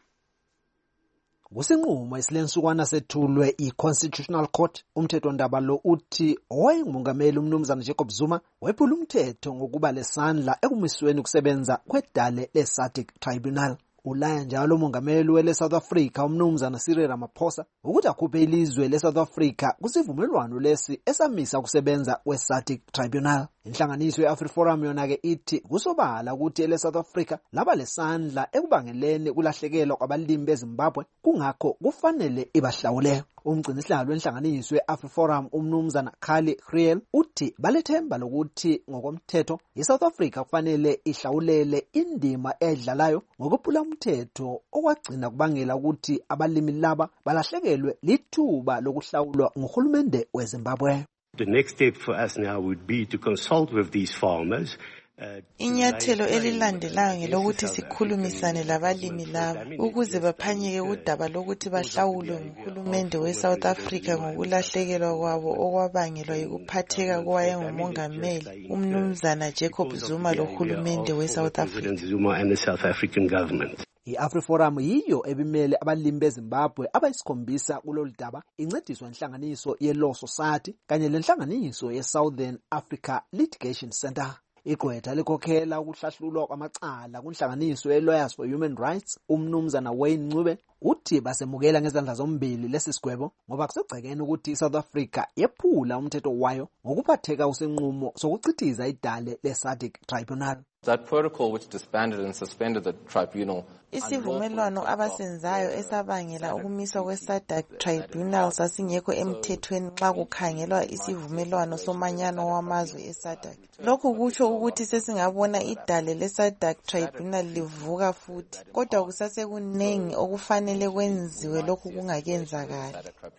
Kusinqumo esilensukwana sethulwe i-Constitutional Court umthethwandaba lo uthi owayengumongameli umnumzana Jacob Zuma wephula umthetho ngokuba lesandla ekumisweni ukusebenza kwedale le-SADC Tribunal. Ulaya njalo umongameli wele South Africa umnumzana Cyril Ramaphosa ukuthi akhuphe ilizwe le-South Africa kusivumelwano lesi esamisa ukusebenza kwe-SADC Tribunal. Inhlanganiso ye-AfriForum yona-ke ithi kusobala ukuthi ele-South Africa laba lesandla ekubangeleni kulahlekelwa kwabalimi beZimbabwe kungakho kufanele ibahlawule. Umgcinisihlalo wenhlanganiso ye-AfriForum umnumzana Khali Kriel uthi balethemba lokuthi ngokomthetho iSouth Africa kufanele ihlawulele indima edlalayo ngokuphula umthetho okwagcina kubangela ukuthi abalimi laba balahlekelwe lithuba lokuhlawulwa nguhulumende weZimbabwe. The next step for us now would be to consult with these farmers. Inyathelo elilandelayo ngelokuthi sikhulumisane labalimi laba ukuze baphanyeke udaba lokuthi bahlawulwe nguhulumende we-South Africa ngokulahlekelwa kwabo okwabangelwa yikuphatheka kwayengumongameli umnumzana Jacob Zuma lohulumende we-South Africa. Zuma and the South African government. I-AfriForum yiyo ebimele abalimi beZimbabwe abayisikhombisa kulolu daba incediswa inhlanganiso ye-Law Society kanye lenhlanganiso ye-Southern Africa Litigation Center. Igqwetha likhokhela ukuhlahlulwa kwamacala kunhlanganiso ye-Lawyers for Human Rights umnumzana Wayne Ncube uthi basemukela ngezandla zombili lesi sigwebo ngoba kusegcekeni ukuthi iSouth Africa yephula umthetho wayo ngokuphatheka usenqumo sokuchithiza idale le-SADC Tribunal. That protocol which disbanded and suspended the tribunal. Isivumelwano abasenzayo esabangela ukumiswa kwe-SADC Tribunal sasingekho emthethweni nxa kukhangelwa isivumelwano somanyano wamazwe e-SADC. Lokhu kutsho ukuthi sesingabona idale le-SADC Tribunal livuka futhi kodwa kusasekunengi okufanele kwenziwe lokhu kungakenzakali.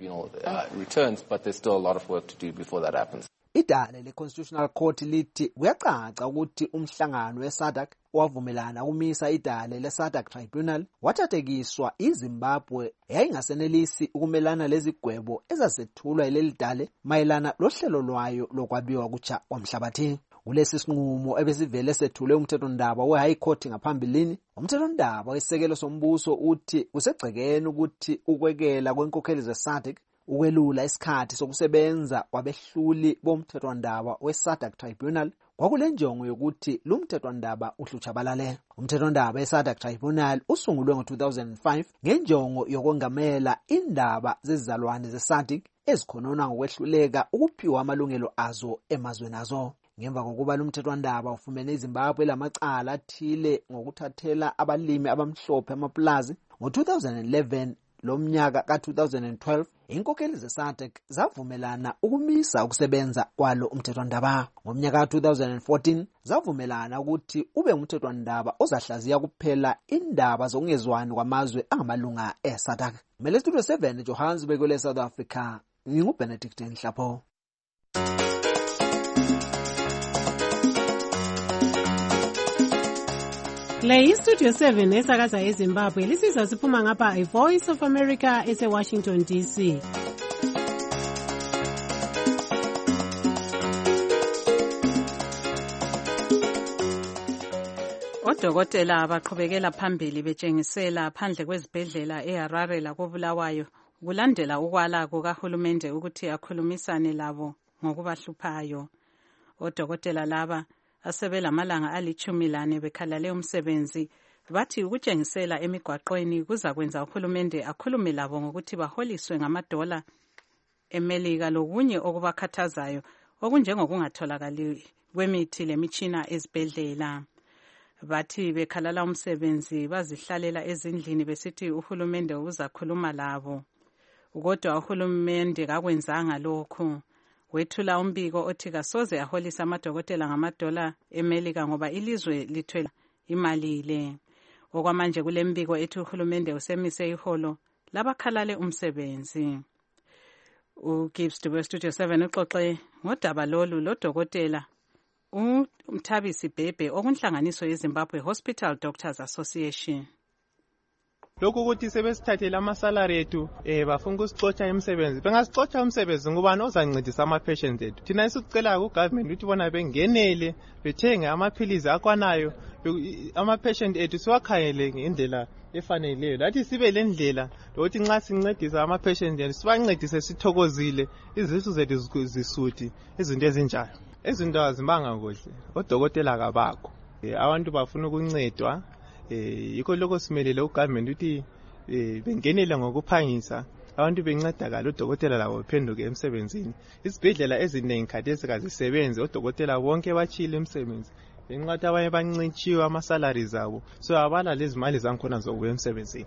Returns, but there's still a lot of work to do before that happens. Idale le-Constitutional Court lithi kuyacaca ukuthi umhlangano we-SADC wavumelana ukumisa idale le-SADC Tribunal wathathekiswa iZimbabwe yayingasenelisi ukumelana lezigwebo ezasethulwa yileli dale mayelana lohlelo lwayo lokwabiwa kutsha kwamhlabathi. Kulesi sinqumo ebesivele sethule umthethondaba we-High Court ngaphambilini, umthethondaba wesekelo sombuso uthi kusegcekeni ukuthi ukwekela kwenkokheli ze-SADC ukwelula isikhathi sokusebenza kwabehluli bomthethwandaba we-SADC Tribunal kwakule njongo yokuthi lo mthethwandaba uhlutshabalale. Umthethwandaba we-SADC Tribunal usungulwe ngo two thousand five ngenjongo yokwengamela indaba zezizalwane ze-SADC ezikhonona ngokwehluleka ukuphiwa amalungelo azo emazweni azo. Ngemva kokuba lo mthethwandaba ufumene iZimbabwe lamacala athile ngokuthathela abalimi abamhlophe amapulazi ngo two thousand eleven, lomnyaka ka two thousand twelve inkokheli ze-SADC zavumelana ukumisa ukusebenza kwalo umthethwandaba. Ngomnyaka ka two thousand fourteen zavumelana ukuthi ube umthethwandaba ozahlaziya kuphela indaba zokungezwani kwamazwe angamalunga e-SADC. Mele Studio seven Johannesburg kwele South Africa. NginguBenedict Nhlapho. Le iStudio seven esakaza eZimbabwe lisizwa siphuma ngapha iVoice of America ese-Washington D C. Odokotela abaqhubekela phambili betshengisela phandle kwezibhedlela eHarare lakobulawayo kulandela ukwala kukahulumende ukuthi akhulumisane labo ngokubahluphayo. Odokotela laba asebelamalanga alichumi lane bekhalale umsebenzi bathi ukutshengisela emigwaqweni kuzakwenza uhulumende akhulume labo ngokuthi baholiswe ngamadola eMelika lokunye okubakhathazayo okunjengokungatholakali kwemithi lemitshina ezibhedlela. Bathi bekhalala umsebenzi bazihlalela ezindlini besithi uhulumende uzakhuluma labo. Kodwa uhulumende kakwenzanga lokho. Wethula umbiko othi kasoze aholisa amadokotela ngamadola eMelika ngoba ilizwe lithwele imali le. Okwamanje kule mbiko ethi uhulumende usemise iholo labakhalale umsebenzi. uGibbs Dube Studio seven uxoxe ngodaba lolu lodokotela uMthabisi Bhebhe okunhlanganiso yeZimbabwe Hospital Doctors Association. Lokhu ukuthi sebesithathele amasalary ethu eh bafuna ukusixotsha emsebenzi bengasixotsha umsebenzi ngubani ozancedisa ama patients ethu. Thina isicela ku government ukuthi bona bengenele bethenge amaphilizi akwanayo ama patient ethu siwakhayele ngendlela efaneleyo. Lathi sibe lendlela ukuthi nxa sincedisa ama patients ethu sibancedise sithokozile izisu zethu zisuthi izinto ezinjalo. Izinto azimanga kuhle. Odokotela kabakho. Abantu bafuna ukuncedwa. Eh yikho lokho simelele ugovernment ukuthi bengenela ngokuphangisa abantu bencedakala udokotela labo bephenduke emsebenzini. Isibhedlela eziningi khathesi kazisebenzi odokotela bonke bachile emsebenzi. Enqatha abanye bancitshiwe ama salaries zabo so abala lezi mali zankhona zokuya emsebenzini.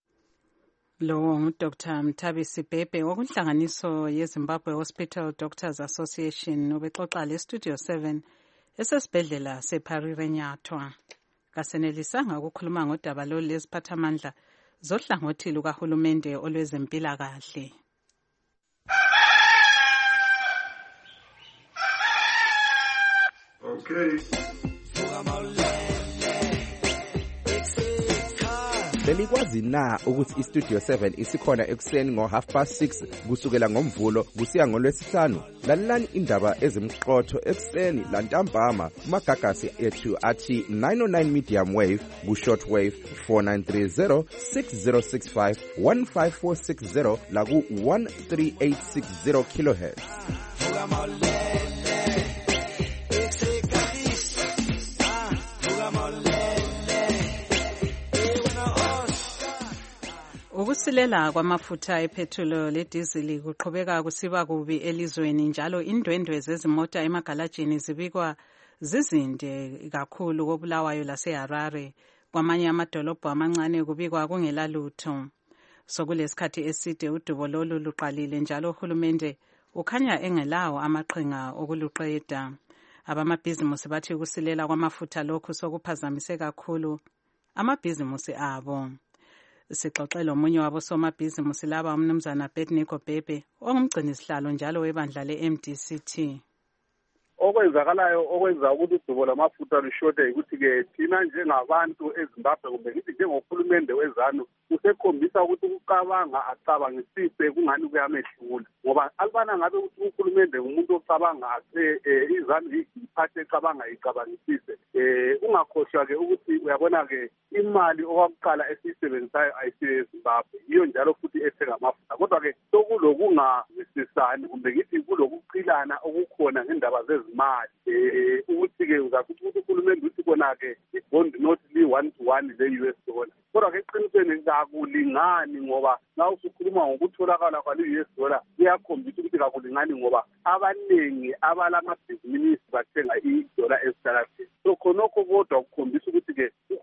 Lo nguDoctor Mthabisi Bhebhe wokunhlanganiso yeZimbabwe Hospital Doctors Association obexoxa le Studio seven esesibhedlela seParire Nyathwa. Kasenelisanga ukukhuluma ngodaba lolu leziphathamandla zohlangothi lukahulumende olwezempilakahle. Okay. Belikwazi na ukuthi iStudio seven isikhona ekuseni ngo half past six kusukela ngomvulo kusiya ngolwesihlanu? Lalelani indaba ezimqotho ekuseni lantambama kumagagasi ethu athi nine oh nine medium wave ku short wave four nine three zero six zero six five one five four six zero la ku one three eight six zero kilohertz. Ukusilela kwamafutha epetrol ledizili kuqhubeka kusiba kubi elizweni njalo indwendwe zezimota emagalajini zibikwa zizinde kakhulu kobulawayo laseHarare. Kwamanye amadolobho amancane kubikwa kungela lutho. Sokulesikhathi eside udubo lolu luqalile njalo uhulumende ukhanya engelawo amaqhinga okuluqeda. Abamabhizimusi bathi ukusilela kwamafutha lokhu sokuphazamise kakhulu amabhizimusi abo. Sixoxela omunye wabo somabhizimusi laba umnumzana Bednico Bhebhe ongumgcinisihlalo njalo webandla le-M D C T. Okwenzakalayo okwenza ukuthi udubo lamafutha lushode ukuthi-ke thina njengabantu eZimbabwe kumbe ngithi njengohulumende wezanu usekhombisa ukuthi ukucabanga acabangisise kungani kuyamehlula ngoba alibana ngabe ukuthi uhulumende ngumuntu ocabanga izanu iphathe ecabanga icabangisise ungakhohlwa-ke ukuthi uyabona-ke imali okwakuqala esiyisebenzisayo ayisiyo eZimbabwe iyo njalo futhi ethenga amafutha kodwa-ke sokulokungavisisani kumbe ngithi kulokuqilana okukhona ngendaba zezimali um ukuthi-ke uzakuthi ukuthi uhulumende uthi kona-ke ibond not li-one to one le-U S dollar kodwa-ke eqinisweni kakulingani ngoba nxa usukhuluma ngokutholakala kwale-U S dollar kuyakhombisa ukuthi kakulingani ngoba abaningi abalamabhizinisi bathenga idola ezitaladeni so khonokho kodwa kukhombisa ukuthi-ke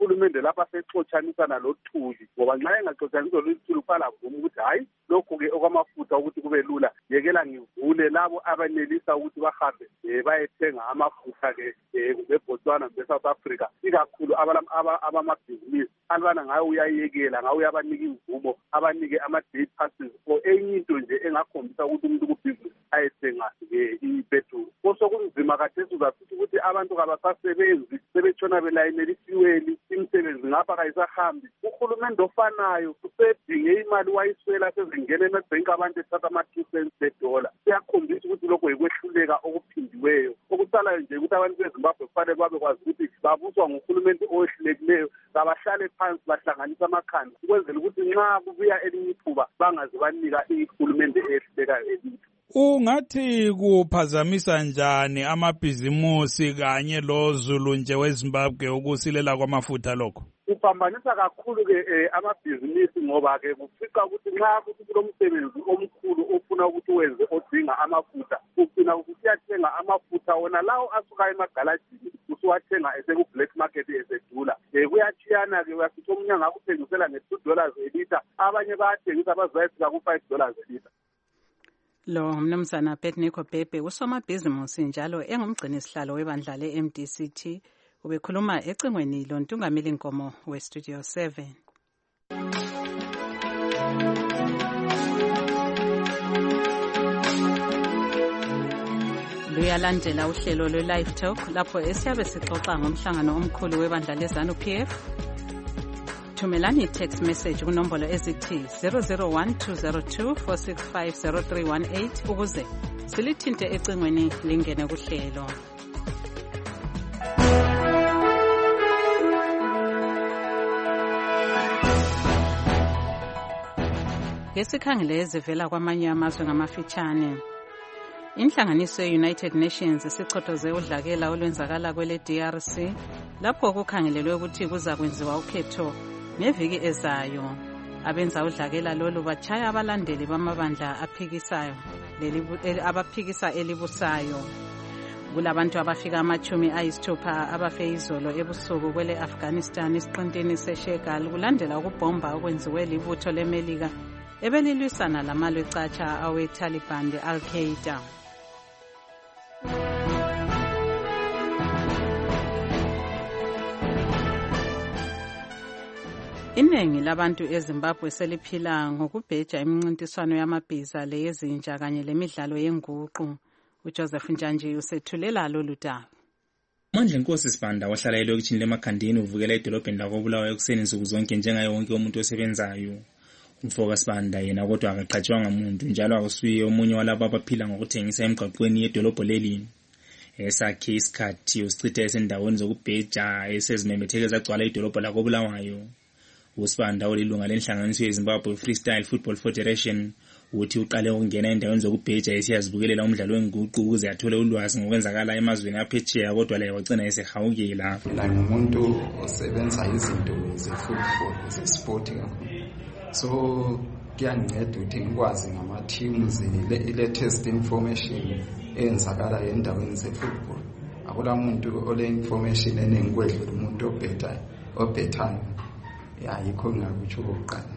uhulumende lapha sexotshanisana lothuli ngoba nxa engaxotshaniswa lothuli kufanele avume ukuthi hayi lokhu-ke okwamafutha ukuthi kube lula yekela ngivule labo abanelisa ukuthi bahambe um bayethenga amafutha-ke um kumbe eBotswana kumbe eSouth Africa ikakhulu abamabhizinisi alibana ngayo uyayekela ngayo uyabanika imvumo abanike ama-day passes for enye into nje engakhombisa ukuthi umuntu kubhizinisi ayethenga-ke ipetrol. Kosokunzima kathesi uzasithi ukuthi abantu kabasasebenzi sebetshona belayinela isiweli imisebenzi ngapha kayisahambi. Uhulumende ofanayo usedinge imali wayiswela sezingene emabhenki abantu ethatha ama-two cents bedola. Siyakhombisa ukuthi lokho yikwehluleka okuphindiweyo. Okusalayo nje ukuthi abantu beZimbabwe kufanele babekwazi ukuthi babuswa nguhulumende owehlulekileyo, kabahlale phansi bahlanganisa amakhanda ukwenzela ukuthi nxa kubuya elinye ithuba bangaze banika ihulumende eyehlulekayo elinye. Ungathi kuphazamisa njani amabhizimusi kanye lozulu nje weZimbabwe ukusilela kwamafutha lokho? Kuphambanisa kakhulu-ke um amabhizinisi ngoba-ke kufica ukuthi nxa kuthi kulomsebenzi omkhulu ofuna ukuthi wenze odinga amafutha ugcina usiyathenga amafutha wona lawo asuka emagalajini usuwathenga eseku-black market esedula. Um kuyatshiyana-ke uyasithi omunye angakuthengisela nge-two dollars elitha, abanye bayathengisa bazayefika ku-five dollars elitha. Lo mnumzana Petniko Bhebhe usomabhizimusi njalo engumgcini sihlalo webandla le-M D C T ubekhuluma ecingweni lontungameli Nkomo we-Studio seven. Luyalandela uhlelo lwe-Live Talk lapho esiyabe sixoxa ngomhlangano omkhulu webandla le-ZANU P F. Thumelani i-text message kunombolo ezithi zero zero one two zero two four six five zero three one eight ukuze silithinte ecingweni lingene kuhlelo. Ngesikhangele ezivela kwamanye amazwe ngamafitshane. Inhlanganiso ye-United Nations isichothoze udlakela olwenzakala kwele D R C lapho kukhangelelwe ukuthi kuza kwenziwa ukhetho ngeviki ezayo. Abenza udlakela lolu bachaya abalandeli bamabandla aphikisayo abaphikisa elibusayo. Kulabantu abafika amachumi ayisithupha abafe izolo ebusuku kwele Afghanistan isiqintini seShegal kulandela ukubhomba okwenziwe libutho leMelika ebelilwisana lamalwe catsha awe-Taliban le-Al-Qaeda. Iningi labantu eZimbabwe seliphila ngokubheja imincintiswano yamabhiza leyezinja kanye lemidlalo yenguqu. uJoseph Njanji usethulela lolu daba. Mandla Nkosi Sibanda wahlala elokishini leMakhandeni uvukela edolobheni lakoBulawayo ekuseni nsuku zonke njengaye wonke umuntu osebenzayo. Umfoka Sibanda yena kodwa akaqhatshwanga umuntu njalo akusuye omunye walabo abaphila ngokuthengisa emgwaqweni yedolobho leli. Esakhe isikhathi usichitha esendaweni zokubheja esezimemetheke zagcwala idolobho lakoBulawayo. uSibanda olilunga lenhlanganiso yeZimbabwe Freestyle Football Federation uthi uqale ukungena endaweni zokubheja esiyazibukelela umdlalo wenguqu ukuze athole ulwazi ngokwenzakala emazweni aphetsheya kodwa laye wagcina esehawukela. Mina ngumuntu osebenza izinto ze-football ze-sport kakhulu, so kuyanginceda ukuthi ngikwazi ngama-teams i-latest information eyenzakala endaweni ze-football. Akula muntu ole-information enengikwedlula umuntu obhetayo obhethayo. Ya yikho ngakutsho okokuqala.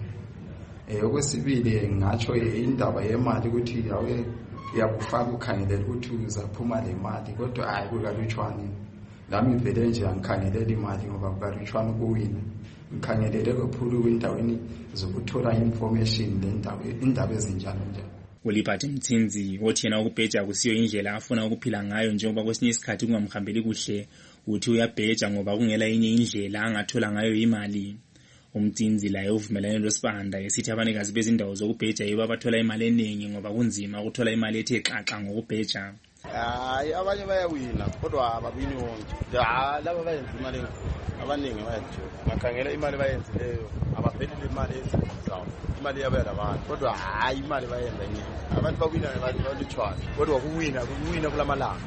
Eh okwesibili ngatsho indaba yemali ukuthi yawe yakufaka ukhangelela ukuthi uzaphuma le mali kodwa hayi kukalutshwane. Lami vele nje angikhangelela imali ngoba kukalutshwane ukuwina. Ngikhangelele kakhulu endaweni zokuthola information lendawo indaba ezinjalo nje. Uliphathe Mtsinzi othi yena ukubheja akusiyo indlela afuna ukuphila ngayo njengoba kwesinye isikhathi kungamhambeli kuhle uthi uyabheja ngoba kungela enye indlela angathola ngayo imali. Umtsinzi laye uvumelane loSibanda esithi abanikazi bezindawo zokubheja yibo abathola imali eningi ngoba kunzima ukuthola imali ethe xaxa ngokubheja. Hayi abanye bayawina kodwa ababini wonke. Ja laba bayenza imali abaningi bayathi ngakhangela imali bayenzileyo abaphelile imali ezawo imali yabo yalabantu kodwa hayi imali bayenza iningi. Abantu bawina abantu balutshwana kodwa kuwina kuwina kulamalanga.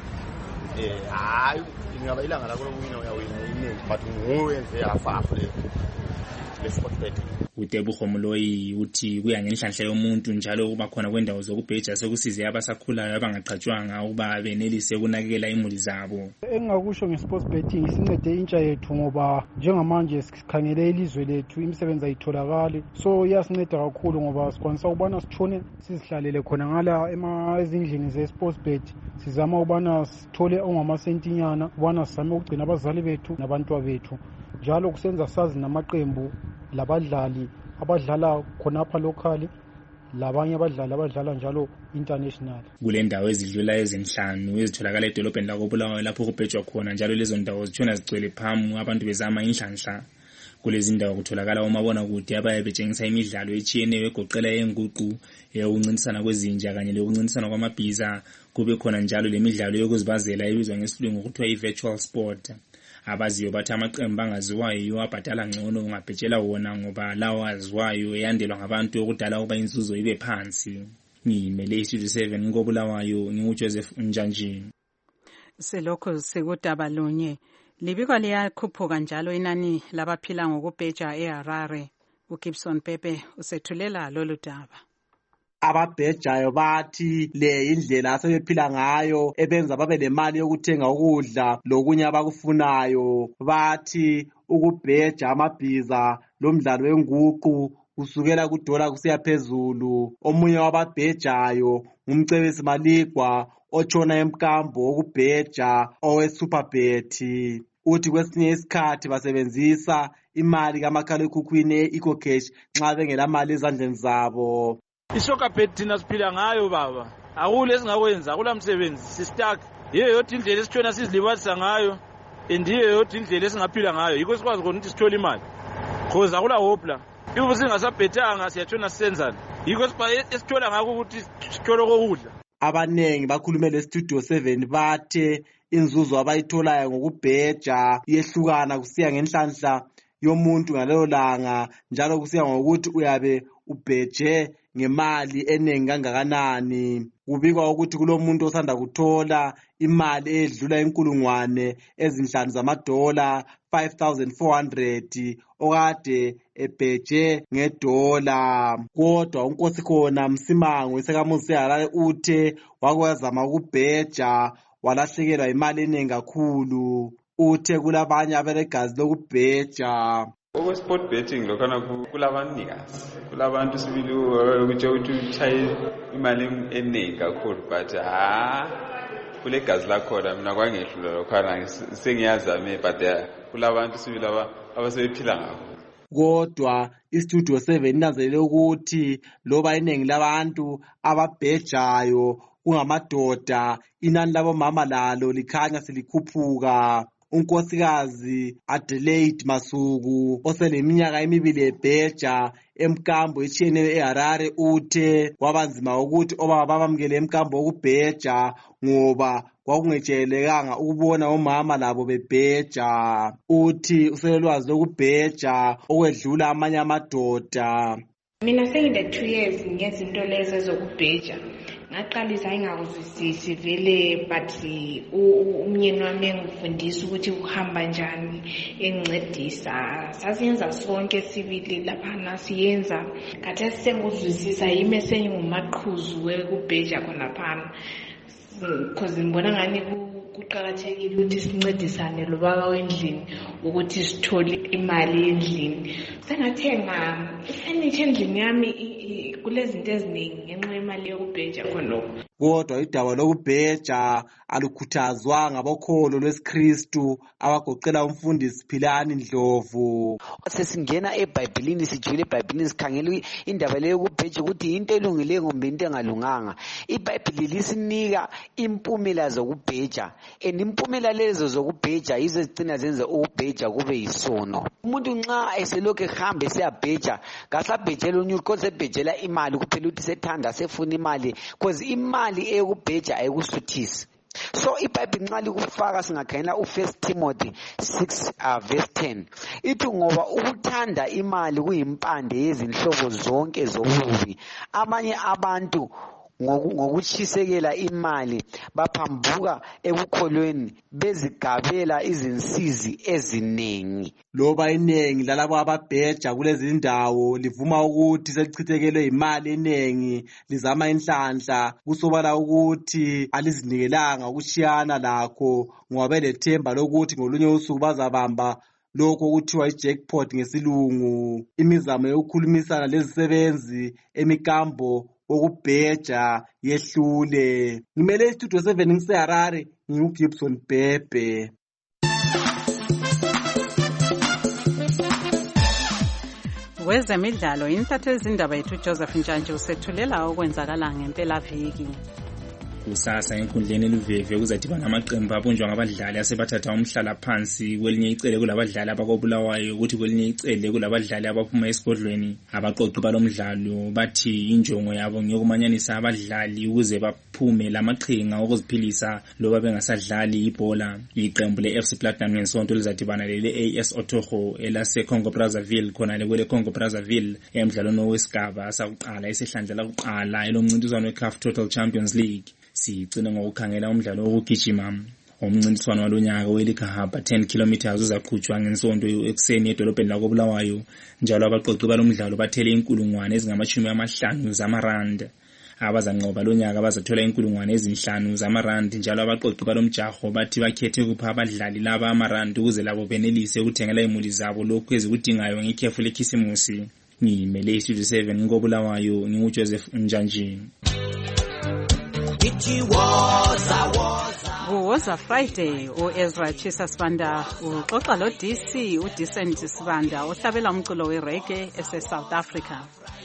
Eh hayi ngaba ilanga lakho kuwina uyawina iningi but ngowenze afafu le. le-sport betting. uDebuho Mloyi uthi kuya ngenhlanhla yomuntu njalo kuba khona kwendawo zokubheja sekusize abasakhulayo abangaqhatshwanga ukuba benelise ukunakekela imuli zabo. Engingakusho nge-sports betting isincede intsha yethu ngoba njengamanje sikhangele ilizwe lethu imisebenzi ayitholakali, so iyasinceda kakhulu ngoba sikwanisa ukubana sithone sizihlalele khona ngala ezindlini ze-sports bet, sizama ukubana sithole ongamasentinyana ukubana sizame ukugcina abazali bethu nabantwa bethu, njalo kusenza sazi namaqembu labadlali abadlala khonapha locally labanye abadlali abadlala njalo international. Kule ndawo ezidlula ezinhlanu ezitholakala edolobheni lakoBulawayo lapho kubhejwa khona, njalo lezo ndawo zitshona zigcwele phamu abantu bezama inhlanhla. Kulezi ndawo kutholakala omabonakude abaye betshengisa imidlalo etshiyeneyo egoqela yenguqu, eyokuncintisana kwezinja kanye leyokuncintisana kwamabhiza. Kube khona njalo lemidlalo yokuzibazela ebizwa ngesilungu kuthiwa i-virtual sport. Abaziyo bathi amaqembu angaziwayo yiwo abhadala ngcono ungabhetshela wona ngoba lawo aziwayo eyandelwa ngabantu okudala ukuba inzuzo ibe phansi. Ngimele iStudio seven ngoBulawayo nginguJoseph Njanji. Selokho sekudaba lunye libikwa liyakhuphuka njalo inani labaphila ngokubheja eHarare. uGibson Pepe usethulela lolu daba. Ababhejayo bathi le indlela asebephila ngayo ebenza babe lemali yokuthenga ukudla lokunye abakufunayo. Bathi ukubheja amabhiza lomdlalo wenguqu kusukela kudola kusiya phezulu. Omunye wababhejayo ngumcebisi Maligwa otshona emkambo wokubheja owe-Superbet. Uthi kwesinye isikhathi basebenzisa imali kamakhalekhukhwini e-EcoCash nxa bengela mali ezandleni zabo. iSoccerbet thina siphila ngayo baba, akule singakwenza, akula msebenzi, sistuck. Yiyo yodwa indlela esitshona sizilibazisa ngayo, endiyo yodwa indlela esingaphila ngayo, yikho sikwazi ukuthi sithole imali, cause akula hopla. Ibu singasabhethanga siyatshona sisenzana, yikho esithola ngakho ukuthi sithole kokudla. Abanengi bakhulume leStudio seven bathe inzuzo abayitholayo ngokubheja yehlukana kusiya ngenhlanhla yomuntu ngalelo langa, njalo kusiya ngokuthi uyabe ubheje ngemali enengi kangakanani. Kubikwa ukuthi kulomuntu osanda kuthola imali edlula inkulungwane ezinhlanu zamadola, five thousand four hundred, okade ebheje ngedola. Kodwa uNkosikhona Msimango isekamuzi seHarare uthe wakwazama ukubheja walahlekelwa imali eningi kakhulu. Uthe kulabanye aberegazi lokubheja. Okwe-sport betting lokhana kulabanikazi, kulabantu sibili ukuthi ukuthi uchaye imali eningi kakhulu, but ha kule gazi lakhona mina kwangehlula lokhana sengiyazame, but kulabantu sibili abasebephila ngakho. Kodwa iStudio seven inanzelele ukuthi loba iningi labantu ababhejayo kungamadoda, inani labomama lalo likhanya selikhuphuka. Unkosikazi Adelaide Masuku oseleminyaka emibili ebheja emkambo etshiyeneyo eHarare uthe kwabanzima ukuthi obaba babamukele emkambo wokubheja ngoba kwakungejayelekanga ukubona omama labo bebheja. Uthi uselolwazi lokubheja okwedlula amanye amadoda. Mina sengile two years ngenza into lezi zokubheja. Ngaqalisa ingakuzwisisi vele, but umyeni wami engifundisa ukuthi kuhamba njani, engincedisa. Sasiyenza sonke sibili lapha siyenza. Kade senguzwisisa yimi sengingumaqhuzu wekubheja khonapha. Because ngibona ngani kuqhakathekile ukuthi sincedisane lobaba wendlini ukuthi sithole imali endlini. Sengathenga ifurniture endlini yami kulezinto eziningi ngenxa yemali yokubheja khonokho. Kodwa idaba lokubheja alukhuthazwa ngabokholo lwesiKristu abagoqela umfundisi Philani Ndlovu. Sesingena eBhayibhelini sijule eBhayibhelini sikhangela indaba leyo yokubheja ukuthi into elungileyo ngombe into engalunganga. iBhayibheli lisinika impumela zokubheja, and impumela lezo zokubheja yizo ezigcina zenza ukubheja kube yisono. Umuntu nxa eselokhu ehamba esiyabheja kasabhejela unyulu kodwa ebhejela imali kuphela ukuthi sethanda sefuna imali, because imali eyokubheja ayikusuthisi. So iBhayibheli nxa likufaka singakhangela uFirst Timothy six uh, verse ten ithi ngoba ukuthanda imali kuyimpande yezinhlobo zonke zobubi. Abanye abantu ngokutshisekela imali baphambuka ekukholweni bezigabela izinsizi eziningi. Loba iningi lalabo ababheja kulezi ndawo livuma ukuthi selichithekelwe imali eningi lizama inhlanhla kusobala ukuthi alizinikelanga ukushiyana lakho ngoba belethemba lokuthi ngolunye usuku bazabamba lokho kuthiwa i-jackpot ngesilungu. Imizamo yokukhulumisana lezisebenzi emikambo okubheja yehlule. Ngimele istudio seven ngiseHarare, nginguGibson Bhebhe. Wezemidlalo intatheli zindaba yethu Joseph Ntshantshi usethulela okwenzakala ngempelaviki. Kusasa enkundleni eluveve kuzadibana amaqembu abunjwa ngabadlali asebathatha umhlala phansi kwelinye icele kulabadlali abakobulawayo ukuthi kwelinye icele kulabadlali abaphuma esigodlweni. Abaqoqi balomdlalo bathi injongo yabo ngiyokumanyanisa abadlali ukuze baphume lamaqhinga okuziphilisa loba bengasadlali ibhola. Iqembu le-F C Platinum ngesonto lizadibana lele-A S Otogo elase Congo Brazzaville khona lekwele Congo Brazzaville emidlalweni wesigaba sakuqala esehlandla lakuqala elomncintiswano we-C A F Total Champions League. Sicine ngokukhangela umdlalo wokugijima. Umncintiswano walonyaka welikahaba ten kilometers uzaqhutshwa ngensonto ekuseni edolobheni lakobulawayo. Njalo abaqoqi balomdlalo bathele inkulungwane ezingamashumi amahlanu zamarand. Abazanqoba lonyaka bazathola inkulungwane ezinhlanu zamarand. Njalo abaqoqi balomjaho bathi bakhethe kupha abadlali laba amarand ukuze labo benelise ukuthengela imuli zabo lokhu ezikudingayo ngekhefu lekhisimusi. Ngimele iStudio seven ngobulawayo nginguJoseph Ntshantshi. Kuwoza Friday uEzra Chisa Sibanda uxoxa lo D C uDecent Sibanda ohlabela umculo wereggae ese South Africa.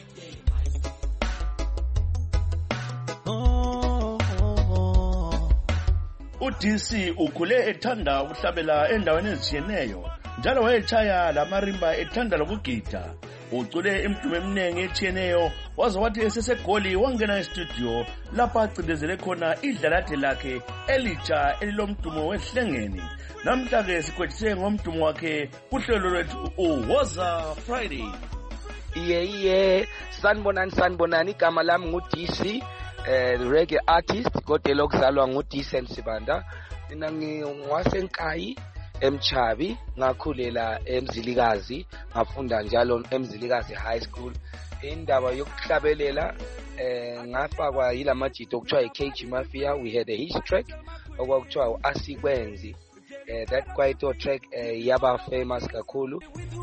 U-D C ukhule ethanda ukuhlabela endaweni ezitshiyeneyo njalo wayechaya lamarimba ethanda lokugida. Ucule imidumo eminingi etshiyeneyo waze wathi esesegoli wangena estudio lapha acindezele khona idlalathe lakhe elitsha elilomdumo wehlengeni. Namhla-ke sikwethise ngomdumo wakhe kuhlelo lwethu uwoza Friday. Iye iye sanibonani sanibonani igama lami ngu-D C eh reggae artist kodwa lokuzalwa ngu-Decent Sibanda. Mina ngiwasenkayi eMchabi ngakhulela eMzilikazi ngafunda njalo eMzilikazi High School. Indaba yokuhlabelela eh ngafakwa yilamajito okuthiwa i-K G Mafia. We had a hit track okwakuthiwa asikwenzi. eh that quite a track eh, yaba famous kakhulu.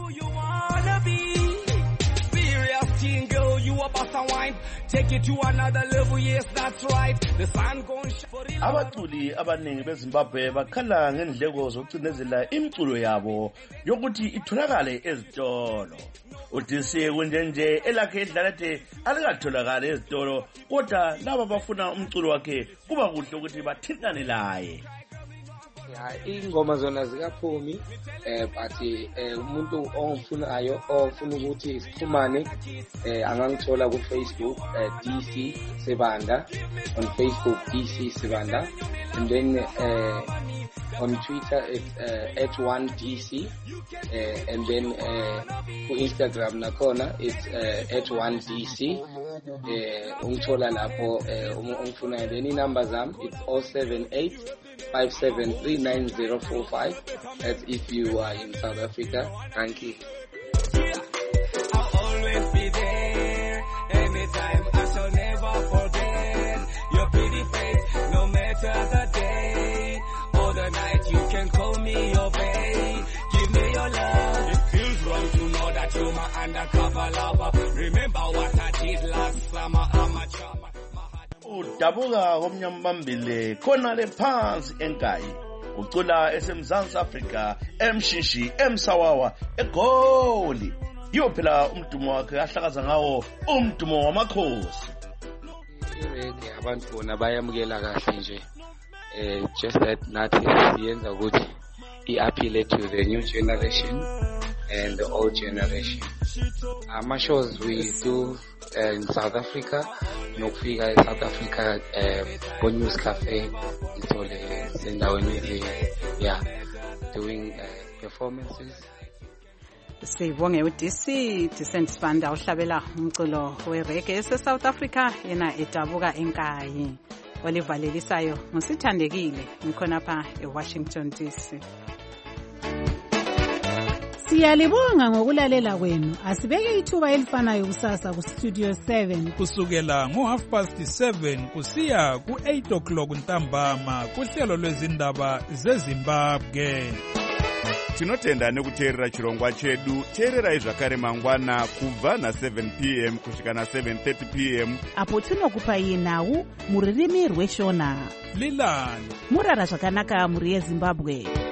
Girl, you about to wine, take it to another level. Yes, that's right. The sun gonna shine. Abaculi abaningi beZimbabwe bakhala ngendleko zokucinezela imculo yabo yokuthi itholakale ezitolo. U-D C kunjenje elakhe idlalathe alikatholakala ezitolo kodwa laba bafuna umculo wakhe kuba kuhle ukuthi bathintane laye. Ya ingoma zona zikaphumi eh but eh umuntu ongifunayo ofuna ukuthi sixhumane eh angangithola ku Facebook eh, D C Sibanda, on Facebook D C Sibanda, and then uh, on Twitter it's uh, at one D C uh, and then uh, ku Instagram nakhona it's uh, at one D C. uh, ungithola lapho uh, ungifuna then inamba zami it's oh seven eight five seven three nine zero four five. That's if you are in South Africa. Thank you. I'll always be there. Anytime I shall never forget your pretty face, no matter the day or the night. You can call me your babe. Give me your love. It feels wrong to know that you're my undercover lover. Remember what I did last summer. I'm a charmer. Udabuka komnyambambile khona le phansi enkayi ucula esemzansi Africa emshishi emsawawa egoli yiwo phela umdumo wakhe ahlakaza ngawo umdumo wamakhosi. Irege abantu bona bayamukela kahle nje eh just that nathi siyenza ukuthi i-appeal to the new generation and the old generation. Ama shows we do uh, in South Africa, nokufika in South Africa uh, on News Cafe ngithole sendaweni yeah doing uh, performances. Sibonge u-D C Decent Sibanda uhlabela umculo we-reggae ese-South Africa yena edabuka enkayi. Olivalelisayo ngusithandekile ngikhonapha eWashington D C. Siyalibonga ngokulalela kwenu. Asibeke ithuba elifanayo kusasa ku Studio seven kusukela ngo half past seven kusiya ku eight o'clock ntambama kuhlelo lwezindaba zeZimbabwe. Tinotenda nekuteerera chirongwa chedu. Teererai zvakare mangwana kubva na seven p m kusvika na seven thirty p m apo tinokupai nhau muririmi rweshona. Lilani murara zvakanaka muri yeZimbabwe.